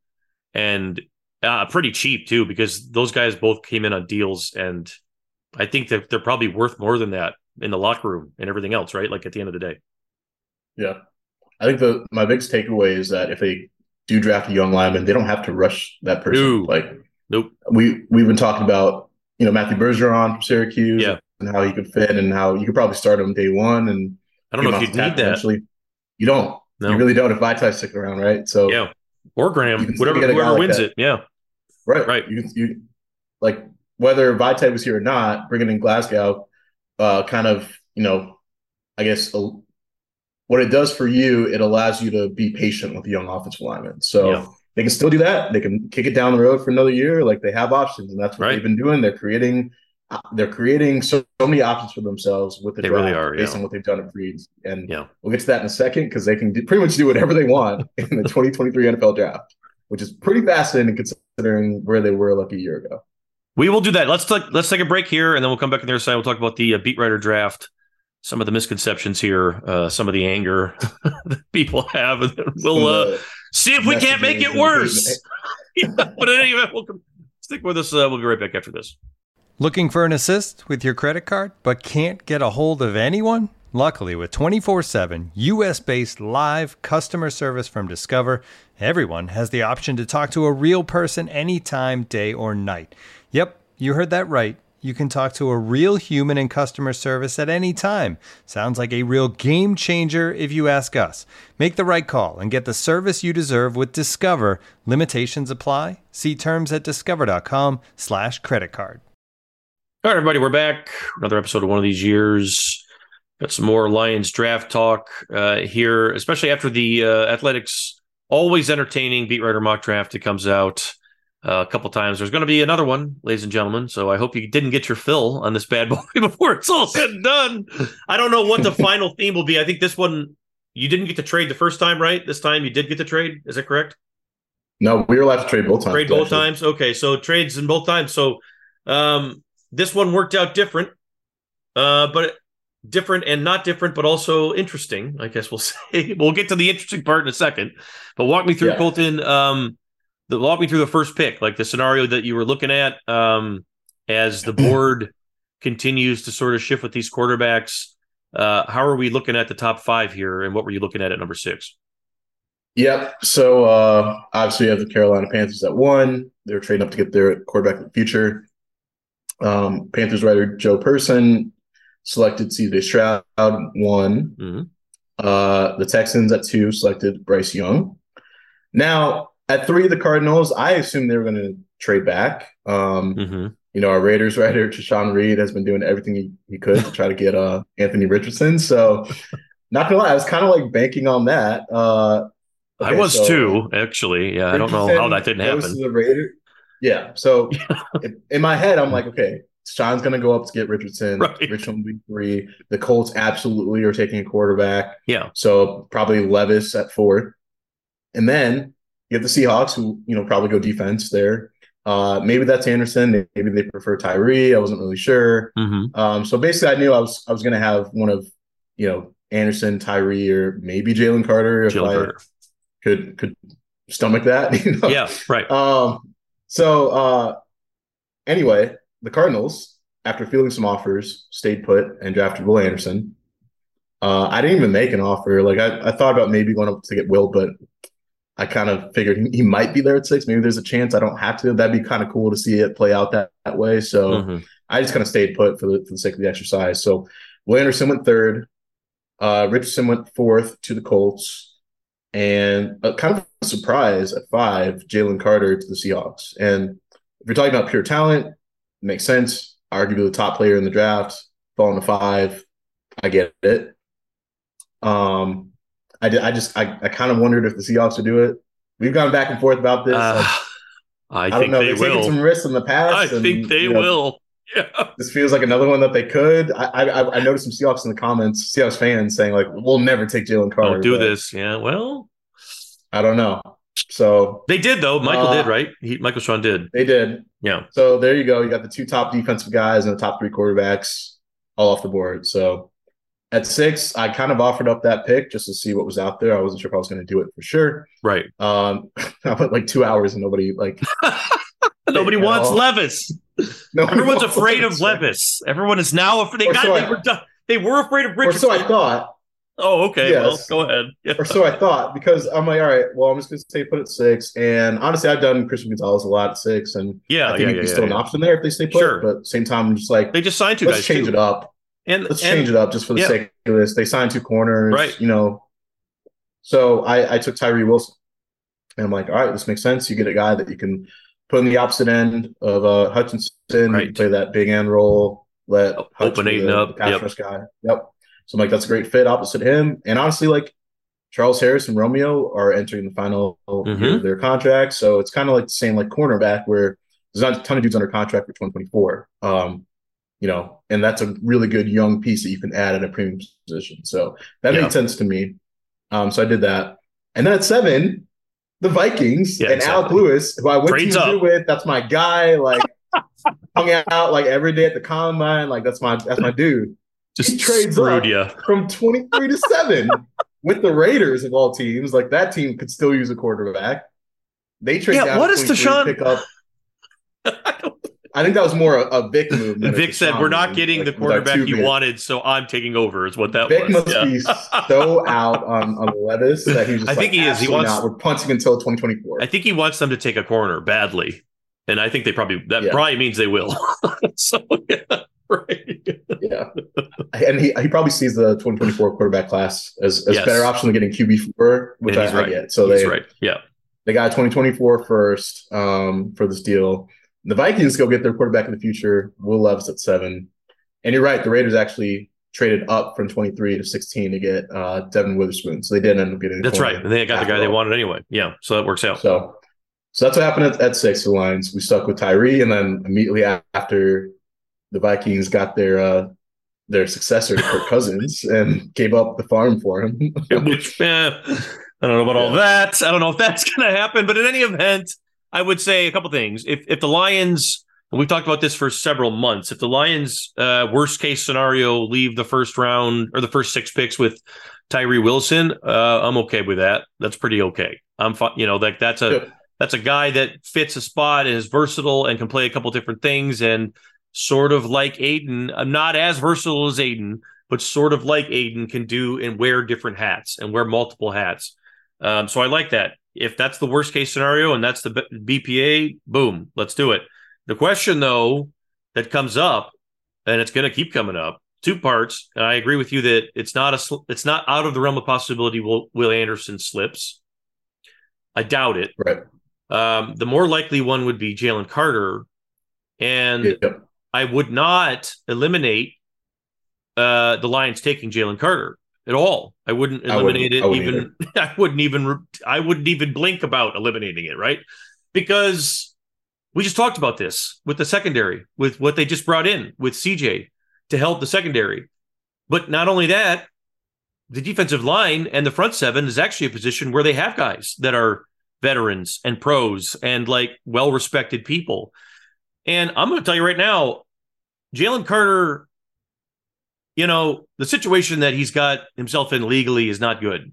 and uh, pretty cheap too, because those guys both came in on deals, and I think that they're probably worth more than that in the locker room and everything else, right? Like at the end of the day. Yeah, I think the my biggest takeaway is that if they do draft a young lineman, they don't have to rush that person. No. Like, nope. We we've been talking about, you know, Matthew Bergeron from Syracuse, yeah. and how he could fit, and how you could probably start him day one. And I don't know if you need that. Eventually. You don't. No. You really don't if Vaitai's sticking around, right? So yeah, or Graham, whatever, whoever like wins that. it. Yeah, right, right. You you like whether Vaitai was here or not, bringing in Glasgow, uh, kind of you know, I guess. A, What it does for you, it allows you to be patient with the young offensive linemen. So yeah. they can still do that. They can kick it down the road for another year. Like they have options, and that's what right. they've been doing. They're creating, they're creating so, so many options for themselves with the they draft really are, based yeah. on what they've done at Breeds. And yeah. we'll get to that in a second because they can do, pretty much do whatever they want in the twenty twenty-three N F L draft, which is pretty fascinating considering where they were like a year ago. We will do that. Let's take let's take a break here, and then we'll come back on the other side. We'll talk about the uh, beat writer draft. Some of the misconceptions here, uh, some of the anger that people have, and then we'll uh, see if we can't make it worse. yeah, but in any event, we'll come, stick with us. Uh, we'll be right back after this. Looking for an assist with your credit card, but can't get a hold of anyone? Luckily, with twenty-four seven U S-based live customer service from Discover, everyone has the option to talk to a real person anytime, day or night. Yep, you heard that right. You can talk to a real human in customer service at any time. Sounds like a real game changer if you ask us. Make the right call and get the service you deserve with Discover. Limitations apply. See terms at discover.com slash credit card. All right, everybody, we're back. Another episode of One of These Years. Got some more Lions draft talk uh, here, especially after the uh, Athletics always entertaining beat writer mock draft. It comes out Uh, a couple times. There's going to be another one, ladies and gentlemen. So I hope you didn't get your fill on this bad boy before it's all said and done. I don't know what the final theme will be. I think this one, you didn't get to trade the first time, right? This time you did get to trade. Is that correct? No, we were allowed to trade both times. Trade both actually. times. Okay. So trades in both times. So um, this one worked out different, uh, but different and not different, but also interesting, I guess we'll say. We'll get to the interesting part in a second, but walk me through, yeah. Colton, um, The, walk me through the first pick, like the scenario that you were looking at um, as the board continues to sort of shift with these quarterbacks. Uh, how are we looking at the top five here, and what were you looking at at number six? Yep. So uh, obviously you have the Carolina Panthers at one. They're trading up to get their quarterback in the future. Um, Panthers writer Joe Person selected C J Stroud one. Mm-hmm. Uh, the Texans at two selected Bryce Young. Now, at three, the Cardinals, I assumed they were going to trade back. Um, mm-hmm. You know, our Raiders writer, Trishan Reed, has been doing everything he, he could to try to get uh, Anthony Richardson. So, not going to lie, I was kind of like banking on that. Uh, okay, I was so, too, actually. Yeah, I don't know how that didn't happen. The Raider. Yeah, so in, in my head, I'm like, okay, Sean's going to go up to get Richardson. Right. Richardson will be three. The Colts absolutely are taking a quarterback. Yeah. So, probably Levis at four. And then you have the Seahawks, who, you know, probably go defense there. Uh, maybe that's Anderson. Maybe they prefer Tyree. I wasn't really sure. Mm-hmm. Um, so basically, I knew I was I was going to have one of, you know, Anderson, Tyree, or maybe Jalen Carter if Jalen I Carter. could could stomach that. You know? Yeah, right. Um, so uh, anyway, the Cardinals, after fielding some offers, stayed put and drafted Will Anderson. Uh, I didn't even make an offer. Like I, I thought about maybe going up to get Will, but I kind of figured he, he might be there at six. Maybe there's a chance I don't have to. That'd be kind of cool to see it play out that, that way. So mm-hmm. I just kind of stayed put for the for the sake of the exercise. So Will Anderson went third. Uh, Richardson went fourth to the Colts. And a kind of a surprise at five, Jalen Carter to the Seahawks. And if you're talking about pure talent, it makes sense. Arguably the top player in the draft, falling to five. I get it. Um. I, did, I just I, I kind of wondered if the Seahawks would do it. We've gone back and forth about this. Uh, like, I, I think don't know. they They've will. taken some risks in the past. I and, think they you know, will. Yeah. This feels like another one that they could. I, I I noticed some Seahawks in the comments, Seahawks fans saying like, "We'll never take Jalen Carter." Don't do this. Yeah. Well, I don't know. So they did though. Michael uh, did, right? He, Michael Sean did. They did. Yeah. So there you go. You got the two top defensive guys and the top three quarterbacks. all off the board. So at six, I kind of offered up that pick just to see what was out there. I wasn't sure if I was going to do it for sure. Right. Um, I went like two hours and nobody like nobody wants Levis. Nobody Everyone's wants afraid Levis, of Levis. Right? Everyone is now afraid. They or got. So they, I, were, they were afraid of Richardson. Or so I thought. Oh, okay. Yes. Well, go ahead. Yeah. Or so I thought, because I'm like, all right, well, I'm just going to stay put at six. And honestly, I've done Christian Gonzalez a lot at six, and yeah, I think yeah, he'd yeah, be yeah, still yeah. an option there if they stay put. Sure. But at the same time, I'm just like, they just signed two let's guys. change too. it up. And let's and, change it up just for the yeah. sake of this. They signed two corners, right? You know. So I, I took Tyree Wilson, and I'm like, all right, this makes sense. You get a guy that you can put in the opposite end of uh, Hutchinson. Right. You can play that big end role. Let oh, Hutch open be eight the, up. the pass Yep. rush guy. Yep. So I'm like, that's a great fit opposite him. And honestly, like Charles Harris and Romeo are entering the final mm-hmm. year of their contract. So it's kind of like the same like cornerback where there's not a ton of dudes under contract for twenty twenty-four. Um, you know, and that's a really good young piece that you can add at a premium position. So that yeah. made sense to me. Um, so I did that. And then at seven, the Vikings yeah, and exactly. Alec Lewis, who I went Trades to up. with, that's my guy. Like hung out like every day at the combine. Like that's my that's my dude. Just he trades screwed up you. from twenty-three to seven with the Raiders of all teams. Like that team could still use a quarterback. They trade yeah, down what is Deshaun? Pick up. I think that was more a, a Vic move. Than Vic said, "We're not getting like, the quarterback you wanted, so I'm taking over." Is what that Vic was. must yeah. be so out on, on Levis that he's just I think like, he is. He wants. Not. We're punting until twenty twenty-four. I think he wants them to take a corner badly, and I think they probably that yeah. probably means they will. so yeah, right. yeah, and he he probably sees the twenty twenty-four quarterback class as as yes. better option than getting Q B four, which I, right. I get. So he's they right. Yeah, they got twenty twenty-four first um, for this deal. The Vikings go get their quarterback in the future. Will Levis at seven. And you're right. The Raiders actually traded up from twenty-three to sixteen to get uh, Devin Witherspoon. So they did end up getting. That's right. And they got the guy they wanted anyway. Yeah. So that works out. So, so that's what happened at, at six of the Lions. We stuck with Tyree, and then immediately after, the Vikings got their uh, their successor, Kirk Cousins, and gave up the farm for him. Which, eh, I don't know about yeah. all that. I don't know if that's going to happen. But in any event, I would say a couple things. If if the Lions, and we've talked about this for several months, if the Lions, uh, worst case scenario, leave the first round or the first six picks with Tyree Wilson, uh, I'm okay with that. That's pretty okay. I'm fine. You know, like that's a yeah. that's a guy that fits a spot and is versatile and can play a couple different things. And sort of like Aiden, I'm not as versatile as Aiden, but sort of like Aiden can do and wear different hats and wear multiple hats. Um, so I like that. If that's the worst case scenario and that's the B P A, boom, let's do it. The question, though, that comes up, and it's going to keep coming up, two parts. And I agree with you that it's not a it's not out of the realm of possibility. Will Will Anderson slips? I doubt it. Right. Um, the more likely one would be Jalen Carter, and yeah. I would not eliminate uh, the Lions taking Jalen Carter at all. I wouldn't eliminate I wouldn't, it. I even I wouldn't even I wouldn't even blink about eliminating it, right? Because we just talked about this with the secondary, with what they just brought in with C J to help the secondary. But not only that, the defensive line and the front seven is actually a position where they have guys that are veterans and pros and like well-respected people. And I'm going to tell you right now, Jalen Carter, you know, the situation that he's got himself in legally is not good.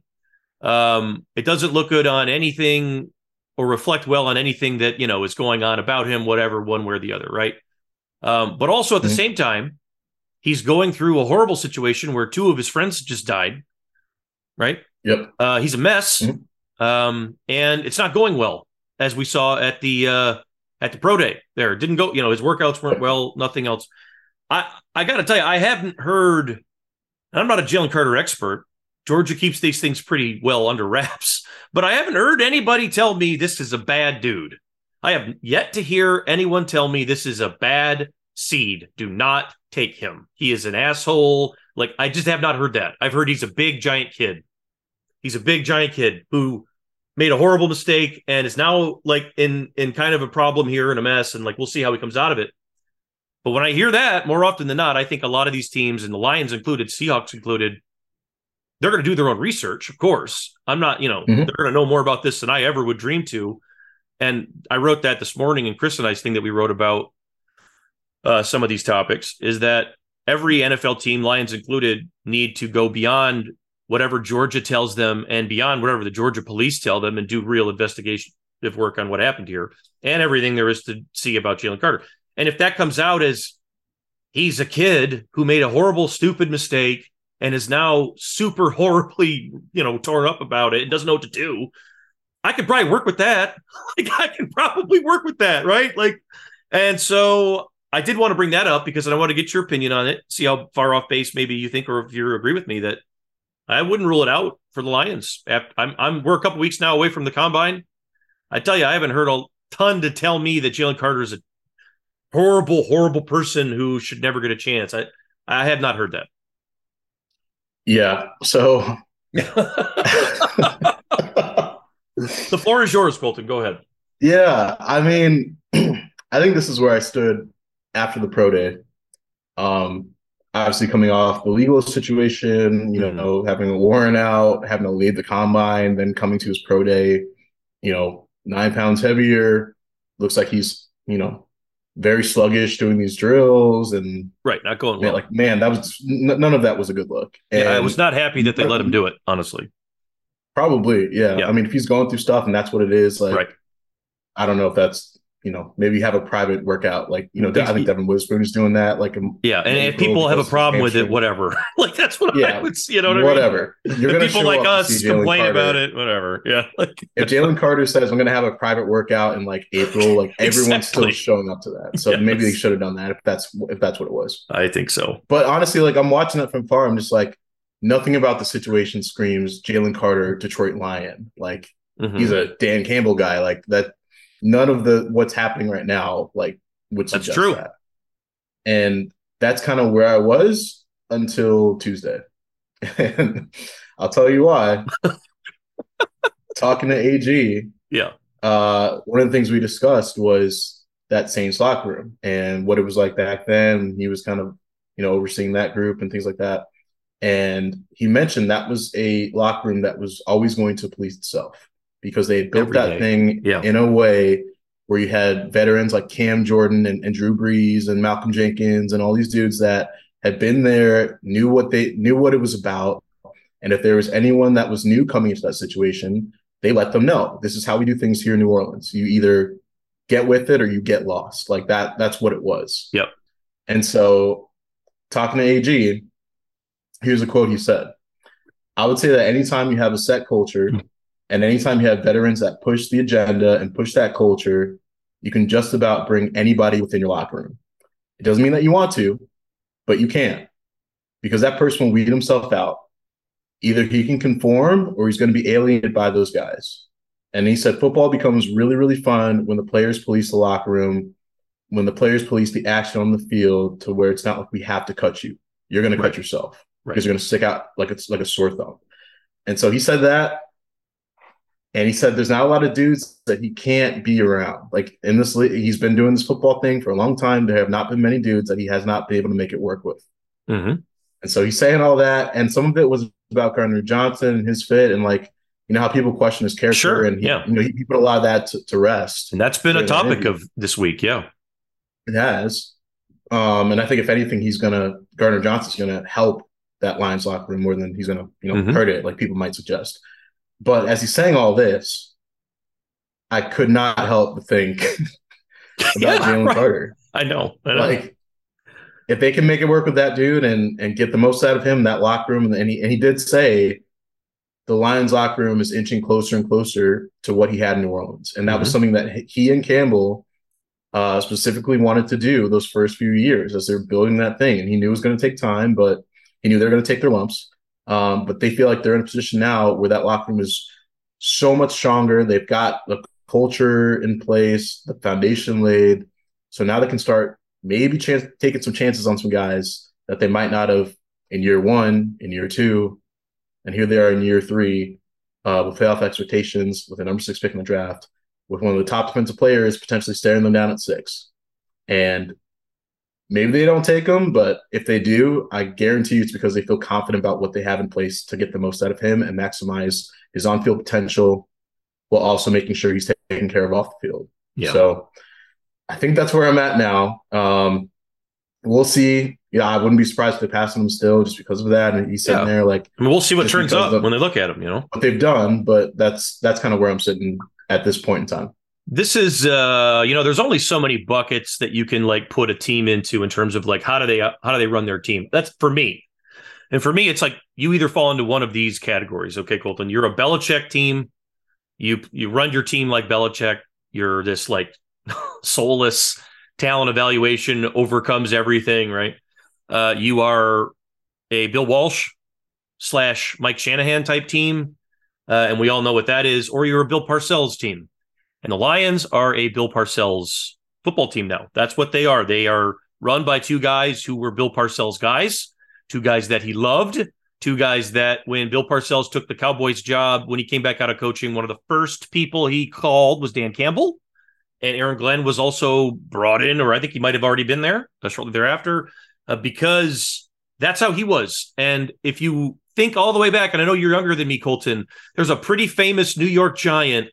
Um, it doesn't look good on anything or reflect well on anything that, you know, is going on about him, whatever, one way or the other, right? Um, but also at the mm-hmm. same time, he's going through a horrible situation where two of his friends just died, right? Yep. Uh, he's a mess, mm-hmm. um, and it's not going well, as we saw at the uh, at the pro day. There, it didn't go. You know, his workouts weren't well. Nothing else. I I got to tell you, I haven't heard. And I'm not a Jalen Carter expert. Georgia keeps these things pretty well under wraps, but I haven't heard anybody tell me this is a bad dude. I have yet to hear anyone tell me this is a bad seed. Do not take him. He is an asshole. Like, I just have not heard that. I've heard he's a big, giant kid. He's a big, giant kid who made a horrible mistake and is now like in, in kind of a problem here and a mess. And like, we'll see how he comes out of it. But when I hear that, more often than not, I think a lot of these teams, and the Lions included, Seahawks included, they're going to do their own research, of course. I'm not, you know, mm-hmm. they're going to know more about this than I ever would dream to. And I wrote that this morning in Chris and I's thing that we wrote about uh, some of these topics, is that every N F L team, Lions included, need to go beyond whatever Georgia tells them and beyond whatever the Georgia police tell them and do real investigative work on what happened here and everything there is to see about Jalen Carter. And if that comes out as he's a kid who made a horrible, stupid mistake and is now super horribly, you know, torn up about it and doesn't know what to do, I could probably work with that. Like, I can probably work with that, right? Like, and so I did want to bring that up because I want to get your opinion on it, see how far off base maybe you think, or if you agree with me that I wouldn't rule it out for the Lions. I'm, I'm, we're a couple weeks now away from the combine. I tell you, I haven't heard a ton to tell me that Jalen Carter is a horrible, horrible person who should never get a chance. I, I have not heard that. Yeah. So the floor is yours, Colton. Go ahead. Yeah. I mean, I think this is where I stood after the pro day. Um, obviously coming off the legal situation, you mm-hmm. know, having a warrant out, having to leave the combine, then coming to his pro day, you know, nine pounds heavier. Looks like he's, you know, very sluggish doing these drills and right, not going man, well. Like, man, that was n- none of that was a good look. And yeah, I was not happy that they let him do it, honestly. Probably, yeah. yeah. I mean, if he's going through stuff and that's what it is, like, right. I don't know if that's, you know, maybe have a private workout. Like, you know, I think Devin Witherspoon is doing that. Like, yeah. And if people have a problem with it, whatever. Like, that's what yeah, I would, you know what whatever. I mean? You're people like us complain Carter. about it, whatever. Yeah. If Jalen Carter says, I'm going to have a private workout in like April, like everyone's exactly. still showing up to that. So yes. maybe they should have done that if that's, if that's what it was. I think so. But honestly, like, I'm watching that from far. I'm just like, nothing about the situation screams Jalen Carter, Detroit Lion. Like, mm-hmm. he's a Dan Campbell guy. Like, that. None of the what's happening right now, like, would suggest that's true. that. And that's kind of where I was until Tuesday. And I'll tell you why. Talking to A G, yeah. Uh, one of the things we discussed was that Saints locker room and what it was like back then. He was kind of, you know, overseeing that group and things like that. And he mentioned that was a locker room that was always going to police itself, because they built Every that day. thing yeah. in a way where you had veterans like Cam Jordan and, and Drew Brees and Malcolm Jenkins and all these dudes that had been there, knew what they knew what it was about. And if there was anyone that was new coming into that situation, they let them know, this is how we do things here in New Orleans. You either get with it or you get lost. Like that, that's what it was. Yep. And so talking to A G, here's a quote he said. I would say that anytime you have a set culture, mm-hmm. and anytime you have veterans that push the agenda and push that culture, you can just about bring anybody within your locker room. It doesn't mean that you want to, but you can, because that person will weed himself out. Either he can conform or he's going to be alienated by those guys. And he said football becomes really, really fun when the players police the locker room, when the players police the action on the field, to where it's not like we have to cut you. You're going to right. cut yourself right. because you're going to stick out like it's like a sore thumb. And so he said that. And he said there's not a lot of dudes that he can't be around. Like, in this league, he's been doing this football thing for a long time. There have not been many dudes that he has not been able to make it work with. Mm-hmm. And so he's saying all that. And some of it was about Gardner Johnson and his fit, and, like, you know, how people question his character. Sure, and he, yeah. you know, he, he put a lot of that to, to rest. And that's been a topic of this week. Yeah. It has. Um, and I think if anything, he's going to, Gardner Johnson's going to help that Lions locker room more than he's going to, you know, mm-hmm. hurt it, like people might suggest. But as he's saying all this, I could not help but think about yeah, Jalen right. Carter. I know, I know. Like, if they can make it work with that dude and and get the most out of him, that locker room, and he and he did say the Lions locker room is inching closer and closer to what he had in New Orleans, and that mm-hmm. was something that he and Campbell uh, specifically wanted to do those first few years as they're building that thing. And he knew it was going to take time, but he knew they were going to take their lumps. Um, but they feel like they're in a position now where that locker room is so much stronger. They've got the culture in place, the foundation laid. So now they can start maybe chance, taking some chances on some guys that they might not have in year one, in year two. And here they are in year three uh, with playoff expectations, with a number six pick in the draft, with one of the top defensive players potentially staring them down at six. And maybe they don't take him, but if they do, I guarantee you it's because they feel confident about what they have in place to get the most out of him and maximize his on-field potential, while also making sure he's taken care of off the field. Yeah. So I think that's where I'm at now. Um, we'll see. Yeah, I wouldn't be surprised if they pass on him still just because of that. And he's sitting Yeah. there like, I mean, we'll see what turns up of when they look at him, you know, what they've done. But that's that's kind of where I'm sitting at this point in time. This is, uh, you know, there's only so many buckets that you can like put a team into in terms of like how do they how do they run their team? That's for me. And for me, it's like you either fall into one of these categories. Okay, Colton, you're a Belichick team. You you run your team like Belichick. You're this like soulless talent evaluation overcomes everything, right? Uh, you are a Bill Walsh slash Mike Shanahan type team, uh, and we all know what that is. Or you're a Bill Parcells team. And the Lions are a Bill Parcells football team now. That's what they are. They are run by two guys who were Bill Parcells guys, two guys that he loved, two guys that when Bill Parcells took the Cowboys job, when he came back out of coaching, one of the first people he called was Dan Campbell. And Aaron Glenn was also brought in, or I think he might have already been there shortly thereafter, uh, because that's how he was. And if you think all the way back, and I know you're younger than me, Colton, there's a pretty famous New York Giant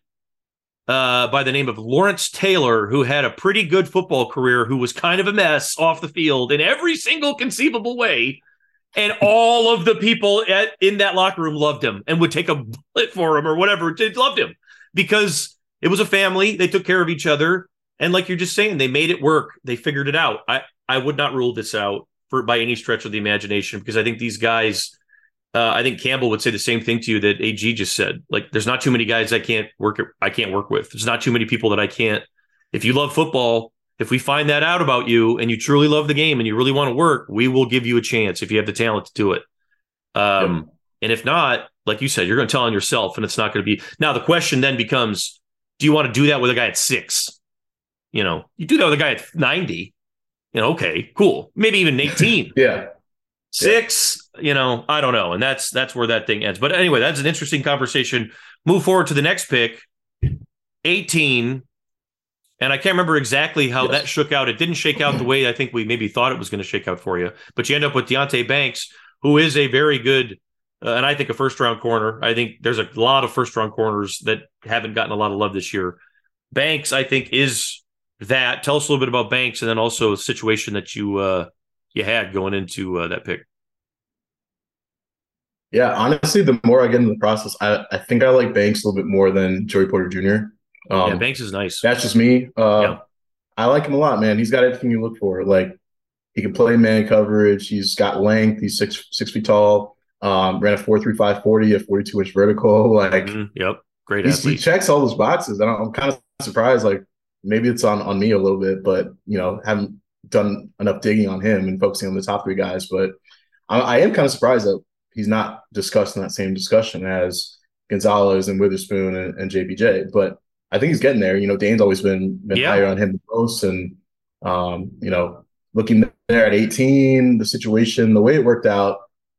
Uh, by the name of Lawrence Taylor, who had a pretty good football career, who was kind of a mess off the field in every single conceivable way. And all of the people at, in that locker room loved him and would take a bullet for him or whatever. They loved him because it was a family. They took care of each other. And like you're just saying, they made it work. They figured it out. I, I would not rule this out for by any stretch of the imagination, because I think these guys – Uh, I think Campbell would say the same thing to you that A G just said. Like, there's not too many guys I can't work. I can't work with. There's not too many people that I can't. If you love football, if we find that out about you and you truly love the game and you really want to work, we will give you a chance if you have the talent to do it. Um, yeah. And if not, like you said, you're going to tell on yourself, and it's not going to be. Now the question then becomes: do you want to do that with a guy at six? You know, you do that with a guy at ninety. You know, okay, cool, maybe even eighteen. yeah. Six, you know, I don't know. And that's that's where that thing ends. But anyway, that's an interesting conversation. Move forward to the next pick, eighteen. And I can't remember exactly how yes. that shook out. It didn't shake out the way I think we maybe thought it was going to shake out for you. But you end up with Deonte Banks, who is a very good, uh, and I think a first-round corner. I think there's a lot of first-round corners that haven't gotten a lot of love this year. Banks, I think, is that. Tell us a little bit about Banks, and then also a situation that you uh, – you had going into uh, that pick. Yeah, honestly, the more I get into the process, I, I think I like Banks a little bit more than Joey Porter Junior Um, yeah, Banks is nice. That's just me. Uh, yeah. I like him a lot, man. He's got everything you look for. Like, he can play man coverage. He's got length. He's six six feet tall. Um, ran a four three five forty, a forty-two inch vertical. Like, mm-hmm. Yep, great athlete. He checks all those boxes, and I'm kind of surprised. Like, maybe it's on on me a little bit, but you know, haven't done enough digging on him and focusing on the top three guys. But I, I am kind of surprised that he's not discussed in that same discussion as Gonzalez and Witherspoon and, and J B J. But I think he's getting there. You know, Dane's always been, been yeah. higher on him than most. And, um, you know, looking there at eighteen, the situation, the way it worked out,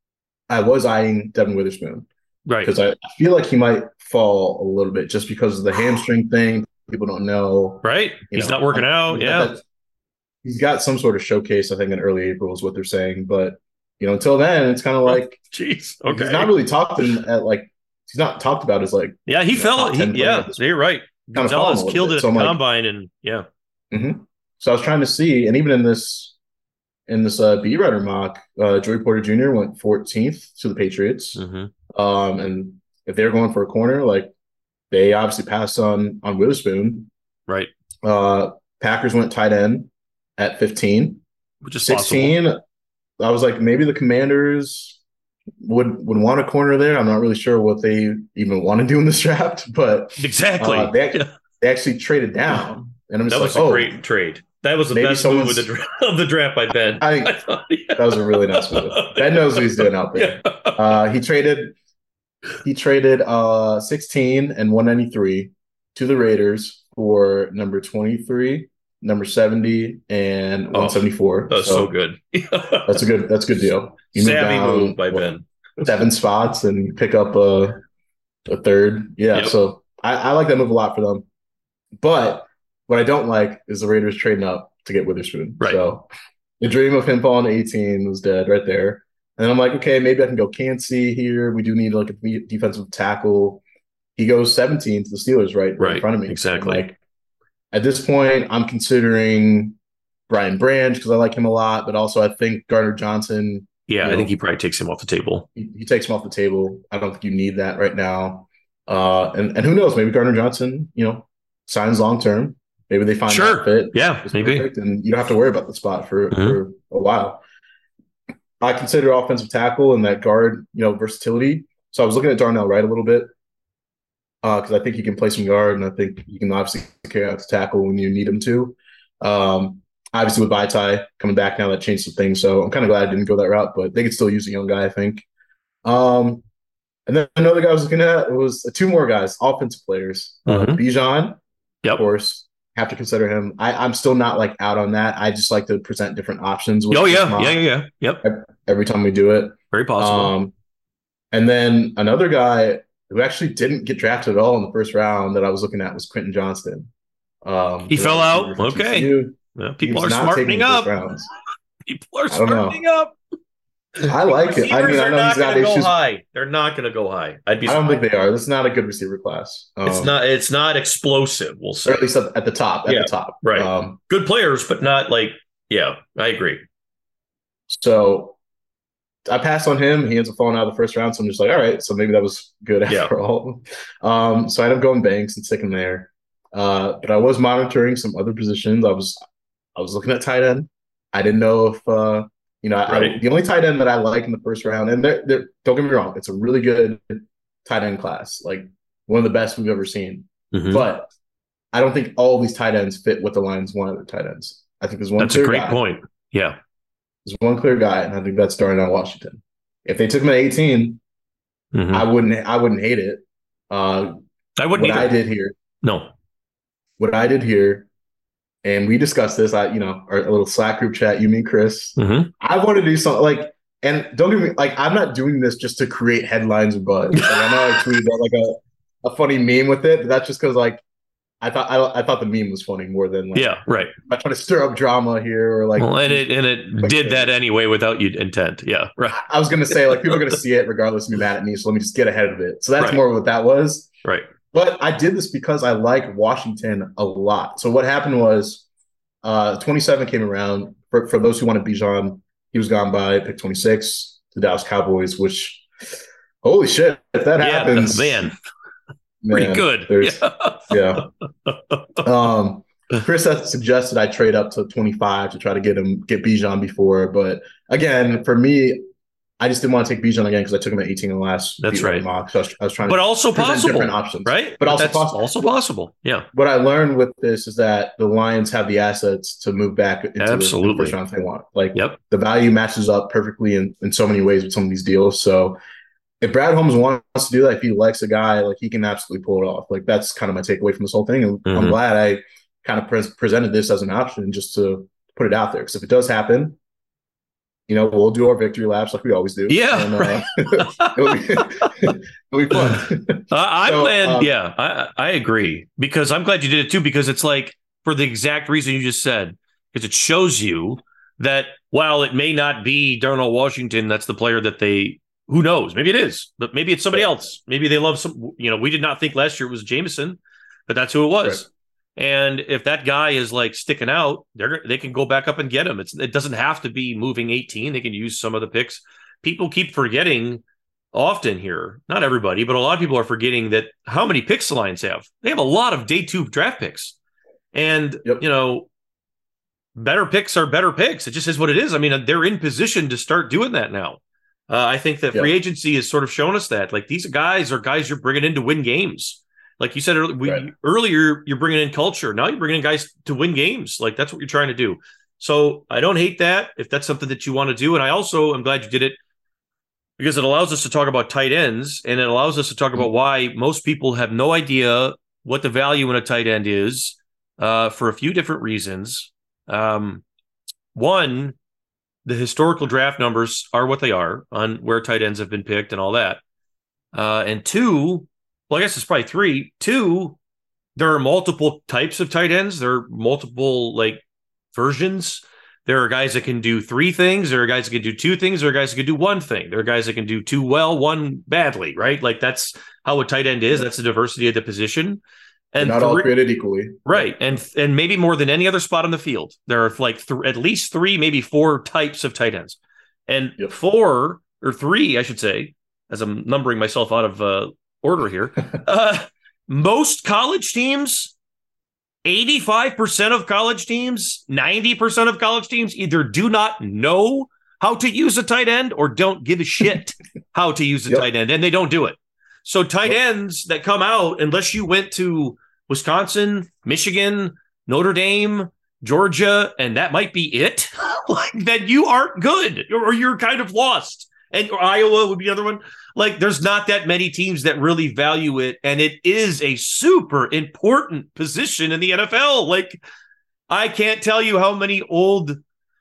I was eyeing Devin Witherspoon. Right. Because I, I feel like he might fall a little bit just because of the hamstring thing. People don't know. Right. You he's know, not working out. Yeah. That, he's got some sort of showcase, I think, in early April is what they're saying. But, you know, until then, it's kind of like, jeez, okay. He's not really talked in at like, he's not talked about as like, yeah, he fell. Know, he, yeah, you're right. Gonzalez killed it at the so combine, like, and yeah. Mm-hmm. So I was trying to see, and even in this, in this uh, beat writer mock, uh, Joey Porter Junior went fourteenth to the Patriots. Mm-hmm. Um, and if they're going for a corner, like they obviously passed on on Witherspoon. Right. Uh, Packers went tight end at fifteen. Which is sixteen. Possible. I was like, maybe the Commanders would would want a corner there. I'm not really sure what they even want to do in this draft, but exactly, uh, they, actually, they actually traded down, and I'm just that like, was a oh, great trade. That was the best move of the, dra- of the draft by Ben. I, I thought, yeah. That was a really nice move. Ben knows what he's doing out there. Yeah. Uh, he traded he traded uh, sixteen and one ninety-three to the Raiders for number twenty-three, number seventy, and one seventy-four. That's so, so good. that's a good. That's a good deal. You Savvy move, move by what, Ben. Seven spots and pick up a a third. Yeah. Yep. So I, I like that move a lot for them. But what I don't like is the Raiders trading up to get Witherspoon. Right. So the dream of him falling to eighteen was dead right there. And I'm like, okay, maybe I can go Cansey here. We do need like a defensive tackle. He goes seventeen to the Steelers right, right in front of me. Exactly. Like, at this point, I'm considering Brian Branch because I like him a lot, but also I think Gardner Johnson. Yeah, I know, think he probably takes him off the table. He, he takes him off the table. I don't think you need that right now. Uh, and and who knows? Maybe Gardner Johnson, you know, signs long term. Maybe they find sure. that fit. Yeah, maybe. Perfect, and you don't have to worry about the spot for, mm-hmm. for a while. I consider offensive tackle and that guard, you know, versatility. So I was looking at Darnell Wright a little bit because uh, I think he can play some guard, and I think he can obviously carry out the tackle when you need him to. Um, obviously, with Vaitai coming back now, that changed some things. So I'm kind of glad I didn't go that route, but they could still use a young guy, I think. Um, and then another guy I was looking at was uh, two more guys, offensive players. Mm-hmm. Uh, Bijan, yep. of course, have to consider him. I, I'm still not like out on that. I just like to present different options. With oh yeah, yeah, yeah, yeah. Yep. Every time we do it, very possible. Um, and then another guy who actually didn't get drafted at all in the first round that I was looking at was Quentin Johnston. Um, he fell out. Okay. Yeah, people are smartening up. People are smartening up. I like it. I mean, I know he's got issues. Go high. They're not going to go high. I'd be. I don't think they are. This is not a good receiver class. Um, it's not. It's not explosive. We'll say, or at least at, at the top. At yeah, the top, right? Um, good players, but not like. Yeah, I agree. So I passed on him. He ends up falling out of the first round. So I'm just like, all right. So maybe that was good after yeah. all. Um, so I ended up going Banks and sticking there. Uh, but I was monitoring some other positions. I was, I was looking at tight end. I didn't know if. Uh, You know, right. I, the only tight end that I like in the first round, and they're, they're, don't get me wrong, it's a really good tight end class, like one of the best we've ever seen. Mm-hmm. But I don't think all of these tight ends fit what the Lions want of their tight ends. I think there's one. That's clear a great guy. point. Yeah, there's one clear guy, and I think that's Darnell Washington. If they took him at eighteen, mm-hmm. I wouldn't. I wouldn't hate it. Uh, I wouldn't. What either. I did here. No. What I did here. And we discussed this, I, you know, our little Slack group chat, you, me, Chris. Mm-hmm. I want to do something like, and don't get me, like, I'm not doing this just to create headlines or buzz. Like, I know I tweeted out like a, a funny meme with it, but that's just because, like, I thought I, I thought the meme was funny more than, like, yeah, right. I'm trying to stir up drama here or like. Well, and it and it like, did that anyway without you intent. Yeah, right. I was gonna say like people are gonna see it regardless and be mad at me, so let me just get ahead of it. So that's right. more what that was. Right. But I did this because I like Washington a lot. So what happened was. Uh, twenty-seven came around. For, for those who wanted Bijan, he was gone by pick twenty-six, the Dallas Cowboys, which, holy shit, if that yeah, happens. Man, man pretty good. Yeah. yeah. Um, Chris had suggested I trade up to twenty-five to try to get him, get Bijan before. But again, for me, I just didn't want to take Bijan again because I took him at eighteen in the last. That's right. Mock, so I was, I was trying but to also possible, different options, right? But, but also that's possible. Also possible. Yeah. What I learned with this is that the Lions have the assets to move back into Absolutely. the first round if they want. Like, yep. the value matches up perfectly in, in so many ways with some of these deals. So if Brad Holmes wants to do that, if he likes a guy, like he can absolutely pull it off. Like that's kind of my takeaway from this whole thing. And mm-hmm. I'm glad I kind of pre- presented this as an option just to put it out there. Because if it does happen, you know, we'll do our victory laps like we always do. Yeah, and, uh, it'll, be, it'll be fun. Uh, I'm so, glad. Um, yeah, I, I agree because I'm glad you did it too. Because it's like for the exact reason you just said, because it shows you that while it may not be Darnell Washington, that's the player that they. Who knows? Maybe it is, but maybe it's somebody else. Maybe they love some. You know, we did not think last year it was Jameson, but that's who it was. Right. And if that guy is like sticking out, they're they can go back up and get him. It's it doesn't have to be moving eighteen. They can use some of the picks. People keep forgetting often here. Not everybody, but a lot of people are forgetting that how many picks the Lions have. They have a lot of day two draft picks, and yep. you know, better picks are better picks. It just is what it is. I mean, they're in position to start doing that now. Uh, I think that yep. free agency has sort of shown us that. Like these guys are guys you're bringing in to win games. Like you said we, right. earlier, you're bringing in culture. Now you're bringing in guys to win games. Like that's what you're trying to do. So I don't hate that if that's something that you want to do. And I also am glad you did it because it allows us to talk about tight ends and it allows us to talk about why most people have no idea what the value in a tight end is uh, for a few different reasons. Um, one, the historical draft numbers are what they are on where tight ends have been picked and all that. Uh, and two, well, I guess it's probably three. Two, there are multiple types of tight ends. There are multiple like versions. There are guys that can do three things. There are guys that can do two things. There are guys that can do one thing. There are guys that can do two well, one badly, right? Like that's how a tight end is. That's the diversity of the position. And They're not three, all created equally. Right. And and maybe more than any other spot on the field. There are like th- at least three, maybe four types of tight ends. And yep. four or three, I should say, as I'm numbering myself out of uh, order here, uh, most college teams, eighty-five percent of college teams, ninety percent of college teams either do not know how to use a tight end or don't give a shit how to use a yep. tight end, and they don't do it. So tight yep. ends that come out, unless you went to Wisconsin, Michigan, Notre Dame, Georgia, and that might be it, like then you aren't good or you're kind of lost. And or Iowa would be the other one. Like there's not that many teams that really value it. And it is a super important position in the N F L. Like I can't tell you how many old,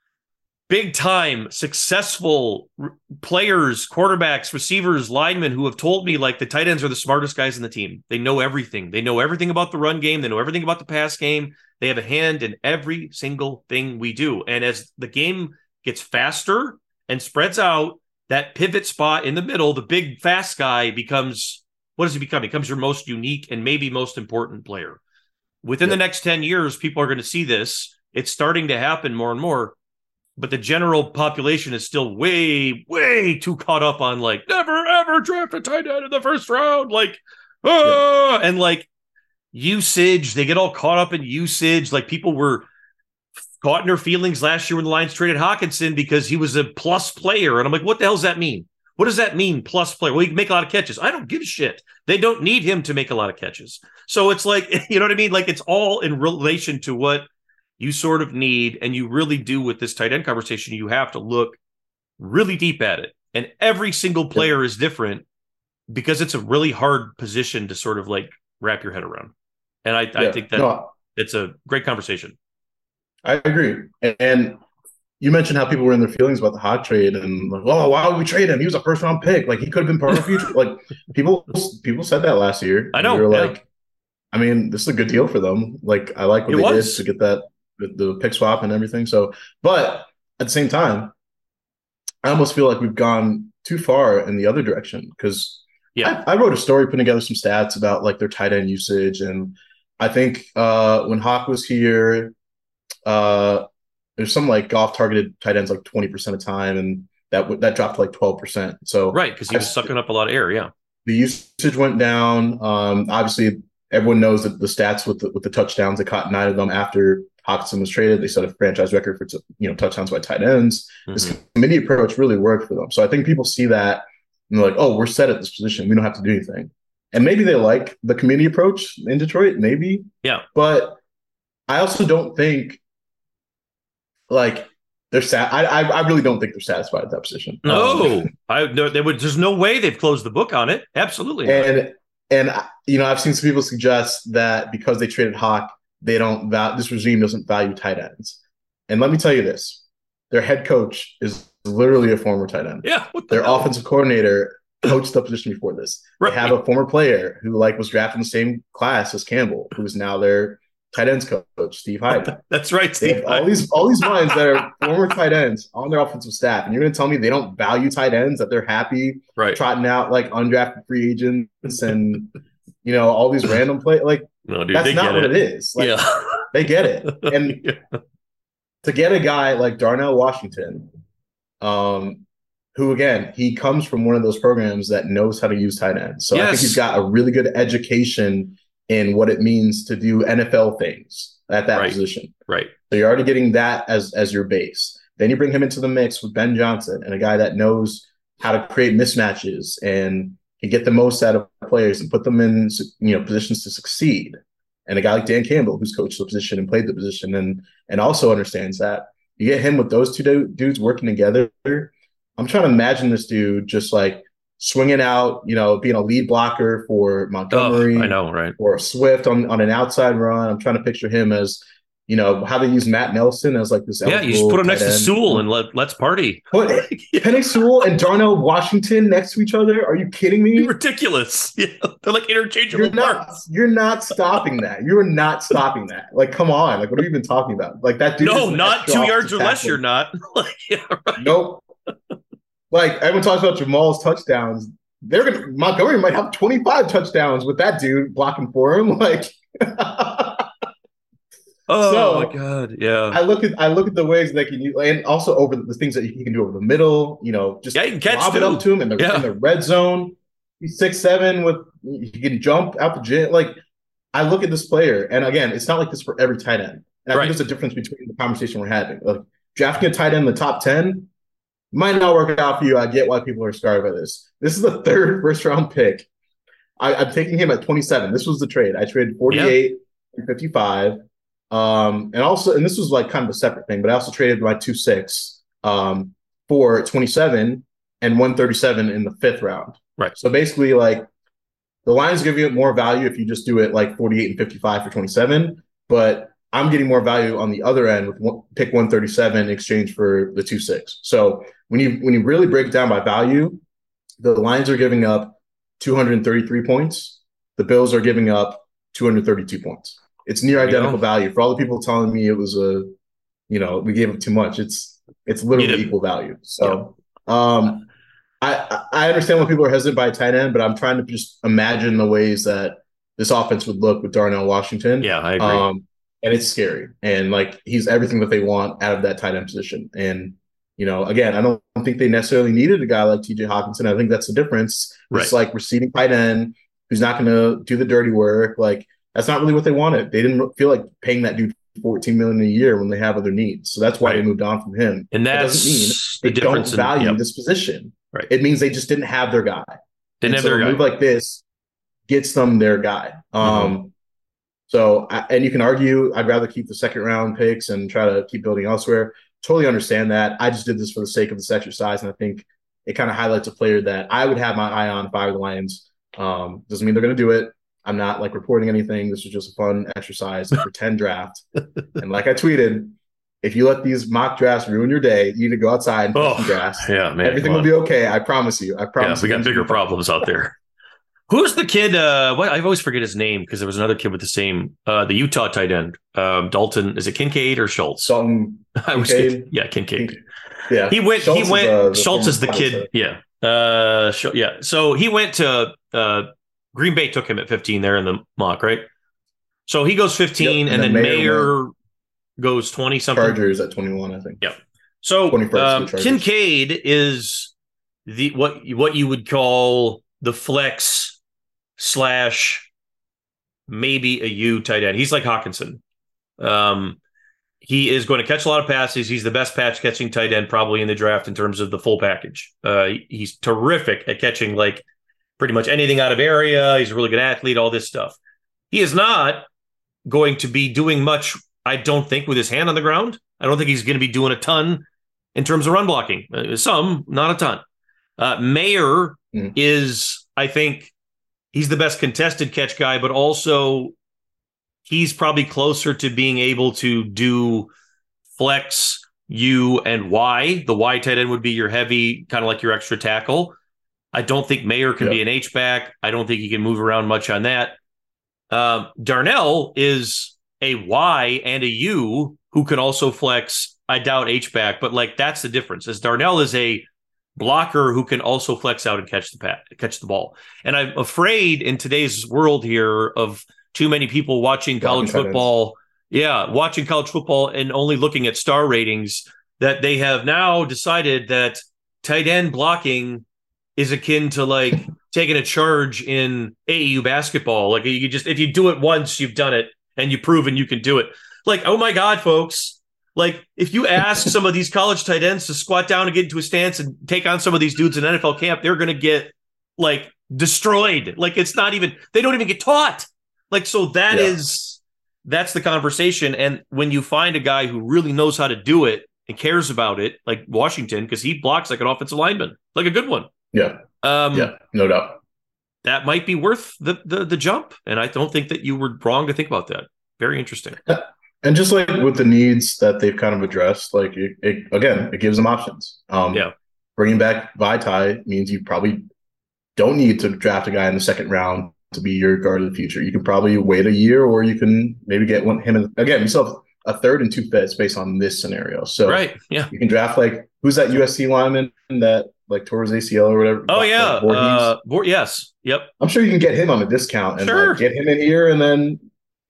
big time, successful r- players, quarterbacks, receivers, linemen who have told me like the tight ends are the smartest guys in the team. They know everything. They know everything about the run game. They know everything about the pass game. They have a hand in every single thing we do. And as the game gets faster and spreads out, that pivot spot in the middle, the big fast guy becomes, what does he become? He becomes your most unique and maybe most important player. Within yep. the next ten years, people are going to see this. It's starting to happen more and more. But the general population is still way, way too caught up on like, never, ever draft a tight end in the first round. Like, ah, yeah. and like usage, they get all caught up in usage. Like people were caught in their feelings last year when the Lions traded Hockenson because he was a plus player. And I'm like, what the hell does that mean? What does that mean, plus player? Well, he can make a lot of catches. I don't give a shit. They don't need him to make a lot of catches. So it's like, you know what I mean? Like it's all in relation to what you sort of need, and you really do with this tight end conversation. You have to look really deep at it. And every single player yeah. is different because it's a really hard position to sort of like wrap your head around. And I, yeah. I think that no, it's a great conversation. I agree. And you mentioned how people were in their feelings about the Hawk trade and like, oh, why would we trade him? He was a first round pick. Like he could have been part of the future. Like people, people said that last year. I know. They were yeah. like, I mean, this is a good deal for them. Like I like what it they was. did to get that, the, the pick swap and everything. So, but at the same time, I almost feel like we've gone too far in the other direction because yeah. I, I wrote a story putting together some stats about like their tight end usage. And I think uh, when Hawk was here, uh, there's some like golf targeted tight ends like twenty percent of time. And that w- that dropped to like twelve percent. So right. Cause he was I, sucking up a lot of air. Yeah. The usage went down. Um, obviously everyone knows that the stats with the, with the touchdowns, they caught nine of them after Hockenson was traded. They set a franchise record for, you know, touchdowns by tight ends. Mm-hmm. This committee approach really worked for them. So I think people see that and they're like, oh, we're set at this position. We don't have to do anything. And maybe they like the committee approach in Detroit, maybe. Yeah. But I also don't think like they're sad. I, I I really don't think they're satisfied at that position. No, um, I no, they would. There's no way they've closed the book on it. Absolutely. And not. and you know, I've seen some people suggest that because they traded Hawk, they don't val- this regime doesn't value tight ends. And let me tell you this: their head coach is literally a former tight end. Yeah. What the their hell? offensive coordinator coached the position before this. Right. They have a former player who like was drafted in the same class as Campbell, who is now their tight ends coach, Steve Hyde. That's right, Steve. All these all these minds that are former tight ends on their offensive staff, and you're going to tell me they don't value tight ends, that they're happy right. trotting out like undrafted free agents and you know all these random play like no, dude, that's not what it, it is. Like, yeah, they get it. And yeah. to get a guy like Darnell Washington, um, who again he comes from one of those programs that knows how to use tight ends, so yes. I think he's got a really good education in what it means to do N F L things at that right. position. Right. So you're already getting that as as your base. Then you bring him into the mix with Ben Johnson and a guy that knows how to create mismatches and can get the most out of players and put them in you know positions to succeed. And a guy like Dan Campbell, who's coached the position and played the position and and also understands that. You get him with those two do- dudes working together. I'm trying to imagine this dude just like swinging out, you know, being a lead blocker for Montgomery. Oh, I know, right? Or Swift on, on an outside run. I'm trying to picture him as, you know, how they use Matt Nelson as like this. Yeah, you just put him next end. to Sewell and let, let's party. Put Penei Sewell and Darnell Washington next to each other? Are you kidding me? You're ridiculous. Yeah, they're like interchangeable you're not, parts. You're not stopping that. You are not stopping that. Like, come on. Like, what have you been talking about? Like that dude. No, not two yards or less. You're not. Like, yeah, right. Nope. Like everyone talks about Jamal's touchdowns. They're gonna Montgomery might have twenty-five touchdowns with that dude blocking for him. Like Oh so, my god, yeah. I look at I look at the ways they can use, and also over the, the things that he can do over the middle. You know, just yeah, he can catch lob too. it up to him in the yeah. in the red zone. He's six seven with he can jump out the gym. Like I look at this player, and again, it's not like this for every tight end. And I right. think there's a difference between the conversation we're having. Like drafting a tight end in the top ten might not work out for you. I get why people are scarred by this. This is the third first round pick. I, I'm taking him at twenty-seven. This was the trade. I traded forty-eight yeah. and fifty-five. Um, and also, and this was like kind of a separate thing, but I also traded my two six um, for twenty-seven and one thirty-seven in the fifth round. Right. So basically, like the Lions give you more value if you just do it like forty-eight and fifty-five for twenty-seven, but I'm getting more value on the other end with one, pick one thirty-seven in exchange for the two six. So when you when you really break it down by value, the Lions are giving up two hundred thirty-three points. The Bills are giving up two hundred thirty-two points. It's near identical value. For all the people telling me it was a, you know, we gave up too much. It's it's literally equal value. So yeah. um, I I understand when people are hesitant by a tight end, but I'm trying to just imagine the ways that this offense would look with Darnell Washington. Yeah, I agree. Um, and it's scary. And like he's everything that they want out of that tight end position. And you know, again, I don't think they necessarily needed a guy like T J Hockenson. I think that's the difference. Right. It's like receiving tight end who's not going to do the dirty work. Like. That's not really what they wanted. They didn't feel like paying that dude fourteen million dollars a year when they have other needs. So that's why right. they moved on from him. And that doesn't mean they the don't value in, yep. this position. Right. It means they just didn't have their guy. Didn't and have so their a guy. move like this gets them their guy. Um, mm-hmm. So, and you can argue I'd rather keep the second round picks and try to keep building elsewhere. Totally understand that. I just did this for the sake of this exercise, and I think it kind of highlights a player that I would have my eye on if I were the Lions. Um, doesn't mean they're going to do it. I'm not like reporting anything. This was just a fun exercise, a pretend draft. And like I tweeted, if you let these mock drafts ruin your day, you need to go outside and oh, some grass. Yeah, man. Everything will be okay. I promise you. I promise. Yeah, we got bigger problems out there. Who's the kid? Uh, what I always forget his name because there was another kid with the same, uh, the Utah tight end, um, Dalton. Is it Kincaid or Schultz? Dalton. I was kidding. Yeah, Kincaid. Kincaid. Yeah, he went. Schultz he went. Is, uh, the Schultz is the kid. Set. Yeah. Uh, yeah. So he went to. Uh, Green Bay took him at fifteen there in the mock, right? So he goes fifteen, yep, and, and then, then Mayer, Mayer goes twenty something. Chargers at twenty-one, I think. Yeah. So um, Kincaid is the what what you would call the flex slash maybe a U tight end. He's like Hockenson. Um, he is going to catch a lot of passes. He's the best patch catching tight end probably in the draft in terms of the full package. Uh, he's terrific at catching like. Pretty much anything out of area. He's a really good athlete, all this stuff. He is not going to be doing much, I don't think, with his hand on the ground. I don't think he's going to be doing a ton in terms of run blocking. Uh, some, not a ton. Uh, Mayer mm. is, I think, he's the best contested catch guy, but also he's probably closer to being able to do flex, U, and Y. The Y tight end would be your heavy, kind of like your extra tackle. I don't think Mayer can yep. be an H-back. I don't think he can move around much on that. Um, Darnell is a Y and a U who can also flex. I doubt H-back, but like that's the difference. As Darnell is a blocker who can also flex out and catch the pat, catch the ball. And I'm afraid in today's world here of too many people watching college football. Yeah, watching college football and only looking at star ratings that they have now decided that tight end blocking is akin to like taking a charge in A A U basketball. Like you just, if you do it once, you've done it and you've proven you can do it. Like, oh my God, folks. Like if you ask some of these college tight ends to squat down and get into a stance and take on some of these dudes in N F L camp, they're going to get like destroyed. Like it's not even, they don't even get taught. Like, so that yeah. is, that's the conversation. And when you find a guy who really knows how to do it and cares about it, like Washington, because he blocks like an offensive lineman, like a good one. Yeah. Um, yeah, no doubt. That might be worth the, the the jump. And I don't think that you were wrong to think about that. Very interesting. And just like with the needs that they've kind of addressed, like it, it again, it gives them options. Um, yeah. Bringing back Vaitai means you probably don't need to draft a guy in the second round to be your guard of the future. You can probably wait a year, or you can maybe get one him in, again, yourself a third and two fifths based on this scenario. So right. yeah. you can draft like who's that U S C lineman that like tore his A C L or whatever. Oh, yeah. Uh, Vor- yes. Yep. I'm sure you can get him on a discount and sure. like, get him in here and then,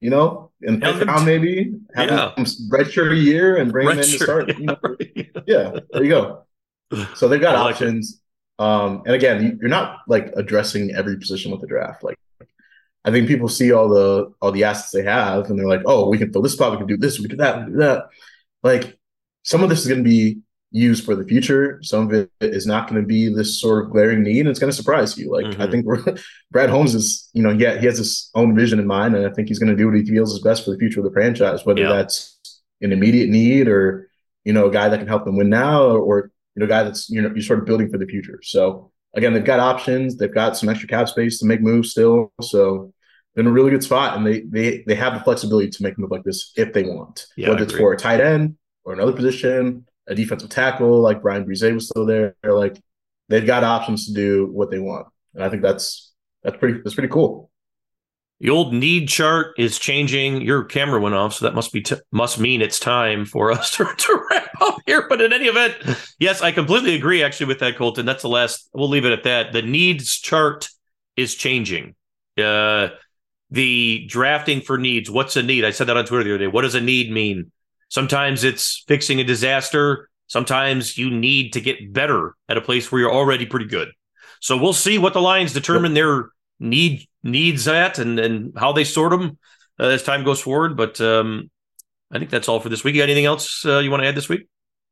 you know, in fifth round maybe, have yeah. him redshirt a year and bring red him in shirt, to start. Yeah, you know? Right. yeah, there you go. So they've got like options. Um, and again, you're not like addressing every position with the draft. Like, I think people see all the all the assets they have, and they're like, "Oh, we can fill this spot. We can do this. We can do that. We can do that." Like, some of this is going to be used for the future. Some of it is not going to be this sort of glaring need, and it's going to surprise you. Like, mm-hmm. I think we're, Brad Holmes is, you know, yeah, he has his own vision in mind, and I think he's going to do what he feels is best for the future of the franchise, whether yeah. that's an immediate need or, you know, a guy that can help them win now, or, or you know, a guy that's, you know, you're sort of building for the future. So again, they've got options. They've got some extra cap space to make moves still. So they're in a really good spot, and they they they have the flexibility to make a move like this if they want, yeah, whether it's for a tight end or another position, a defensive tackle like Brian Brise was still there. Like, they've got options to do what they want, and I think that's that's pretty that's pretty cool. The old need chart is changing. Your camera went off, so that must be t- must mean it's time for us to, to wrap up here. But in any event, yes, I completely agree actually with that, Colton. That's the last. We'll leave it at that. The needs chart is changing. Uh, the drafting for needs. What's a need? I said that on Twitter the other day. What does a need mean? Sometimes it's fixing a disaster. Sometimes you need to get better at a place where you're already pretty good. So we'll see what the Lions determine their need needs at and, and how they sort them uh, as time goes forward. But um, I think that's all for this week. You got anything else uh, you want to add this week?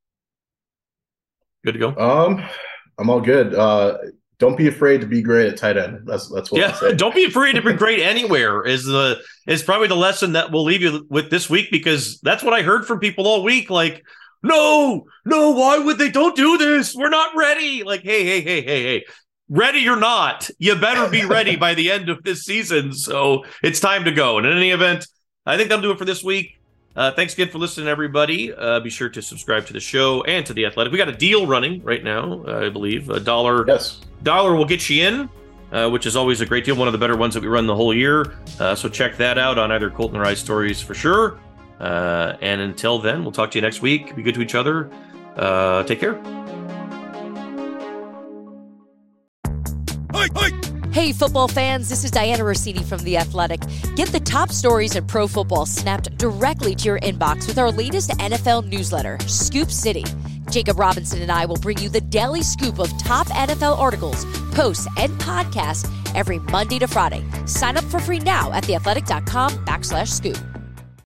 Good to go? Um, I'm all good. Uh, don't be afraid to be great at tight end. That's that's what yeah, I say. Don't be afraid to be great anywhere is the is probably the lesson that we'll leave you with this week, because that's what I heard from people all week. Like, no, no, why would they? Don't do this. We're not ready. Like, hey, hey, hey, hey, hey. Ready or not, you better be ready by the end of this season. So it's time to go. And in any event, I think that'll do it for this week. Uh, thanks again for listening, everybody. Uh, be sure to subscribe to the show and to The Athletic. We got a deal running right now, I believe. A dollar, yes. dollar will get you in, uh, which is always a great deal. One of the better ones that we run the whole year. Uh, so check that out on either Colton or I Stories for sure. Uh, and until then, we'll talk to you next week. Be good to each other. Uh, take care. Hey, football fans, this is Diana Rossini from The Athletic. Get the top stories in pro football snapped directly to your inbox with our latest N F L newsletter, Scoop City. Jacob Robinson and I will bring you the daily scoop of top N F L articles, posts, and podcasts every Monday to Friday. Sign up for free now at theathletic.com backslash scoop.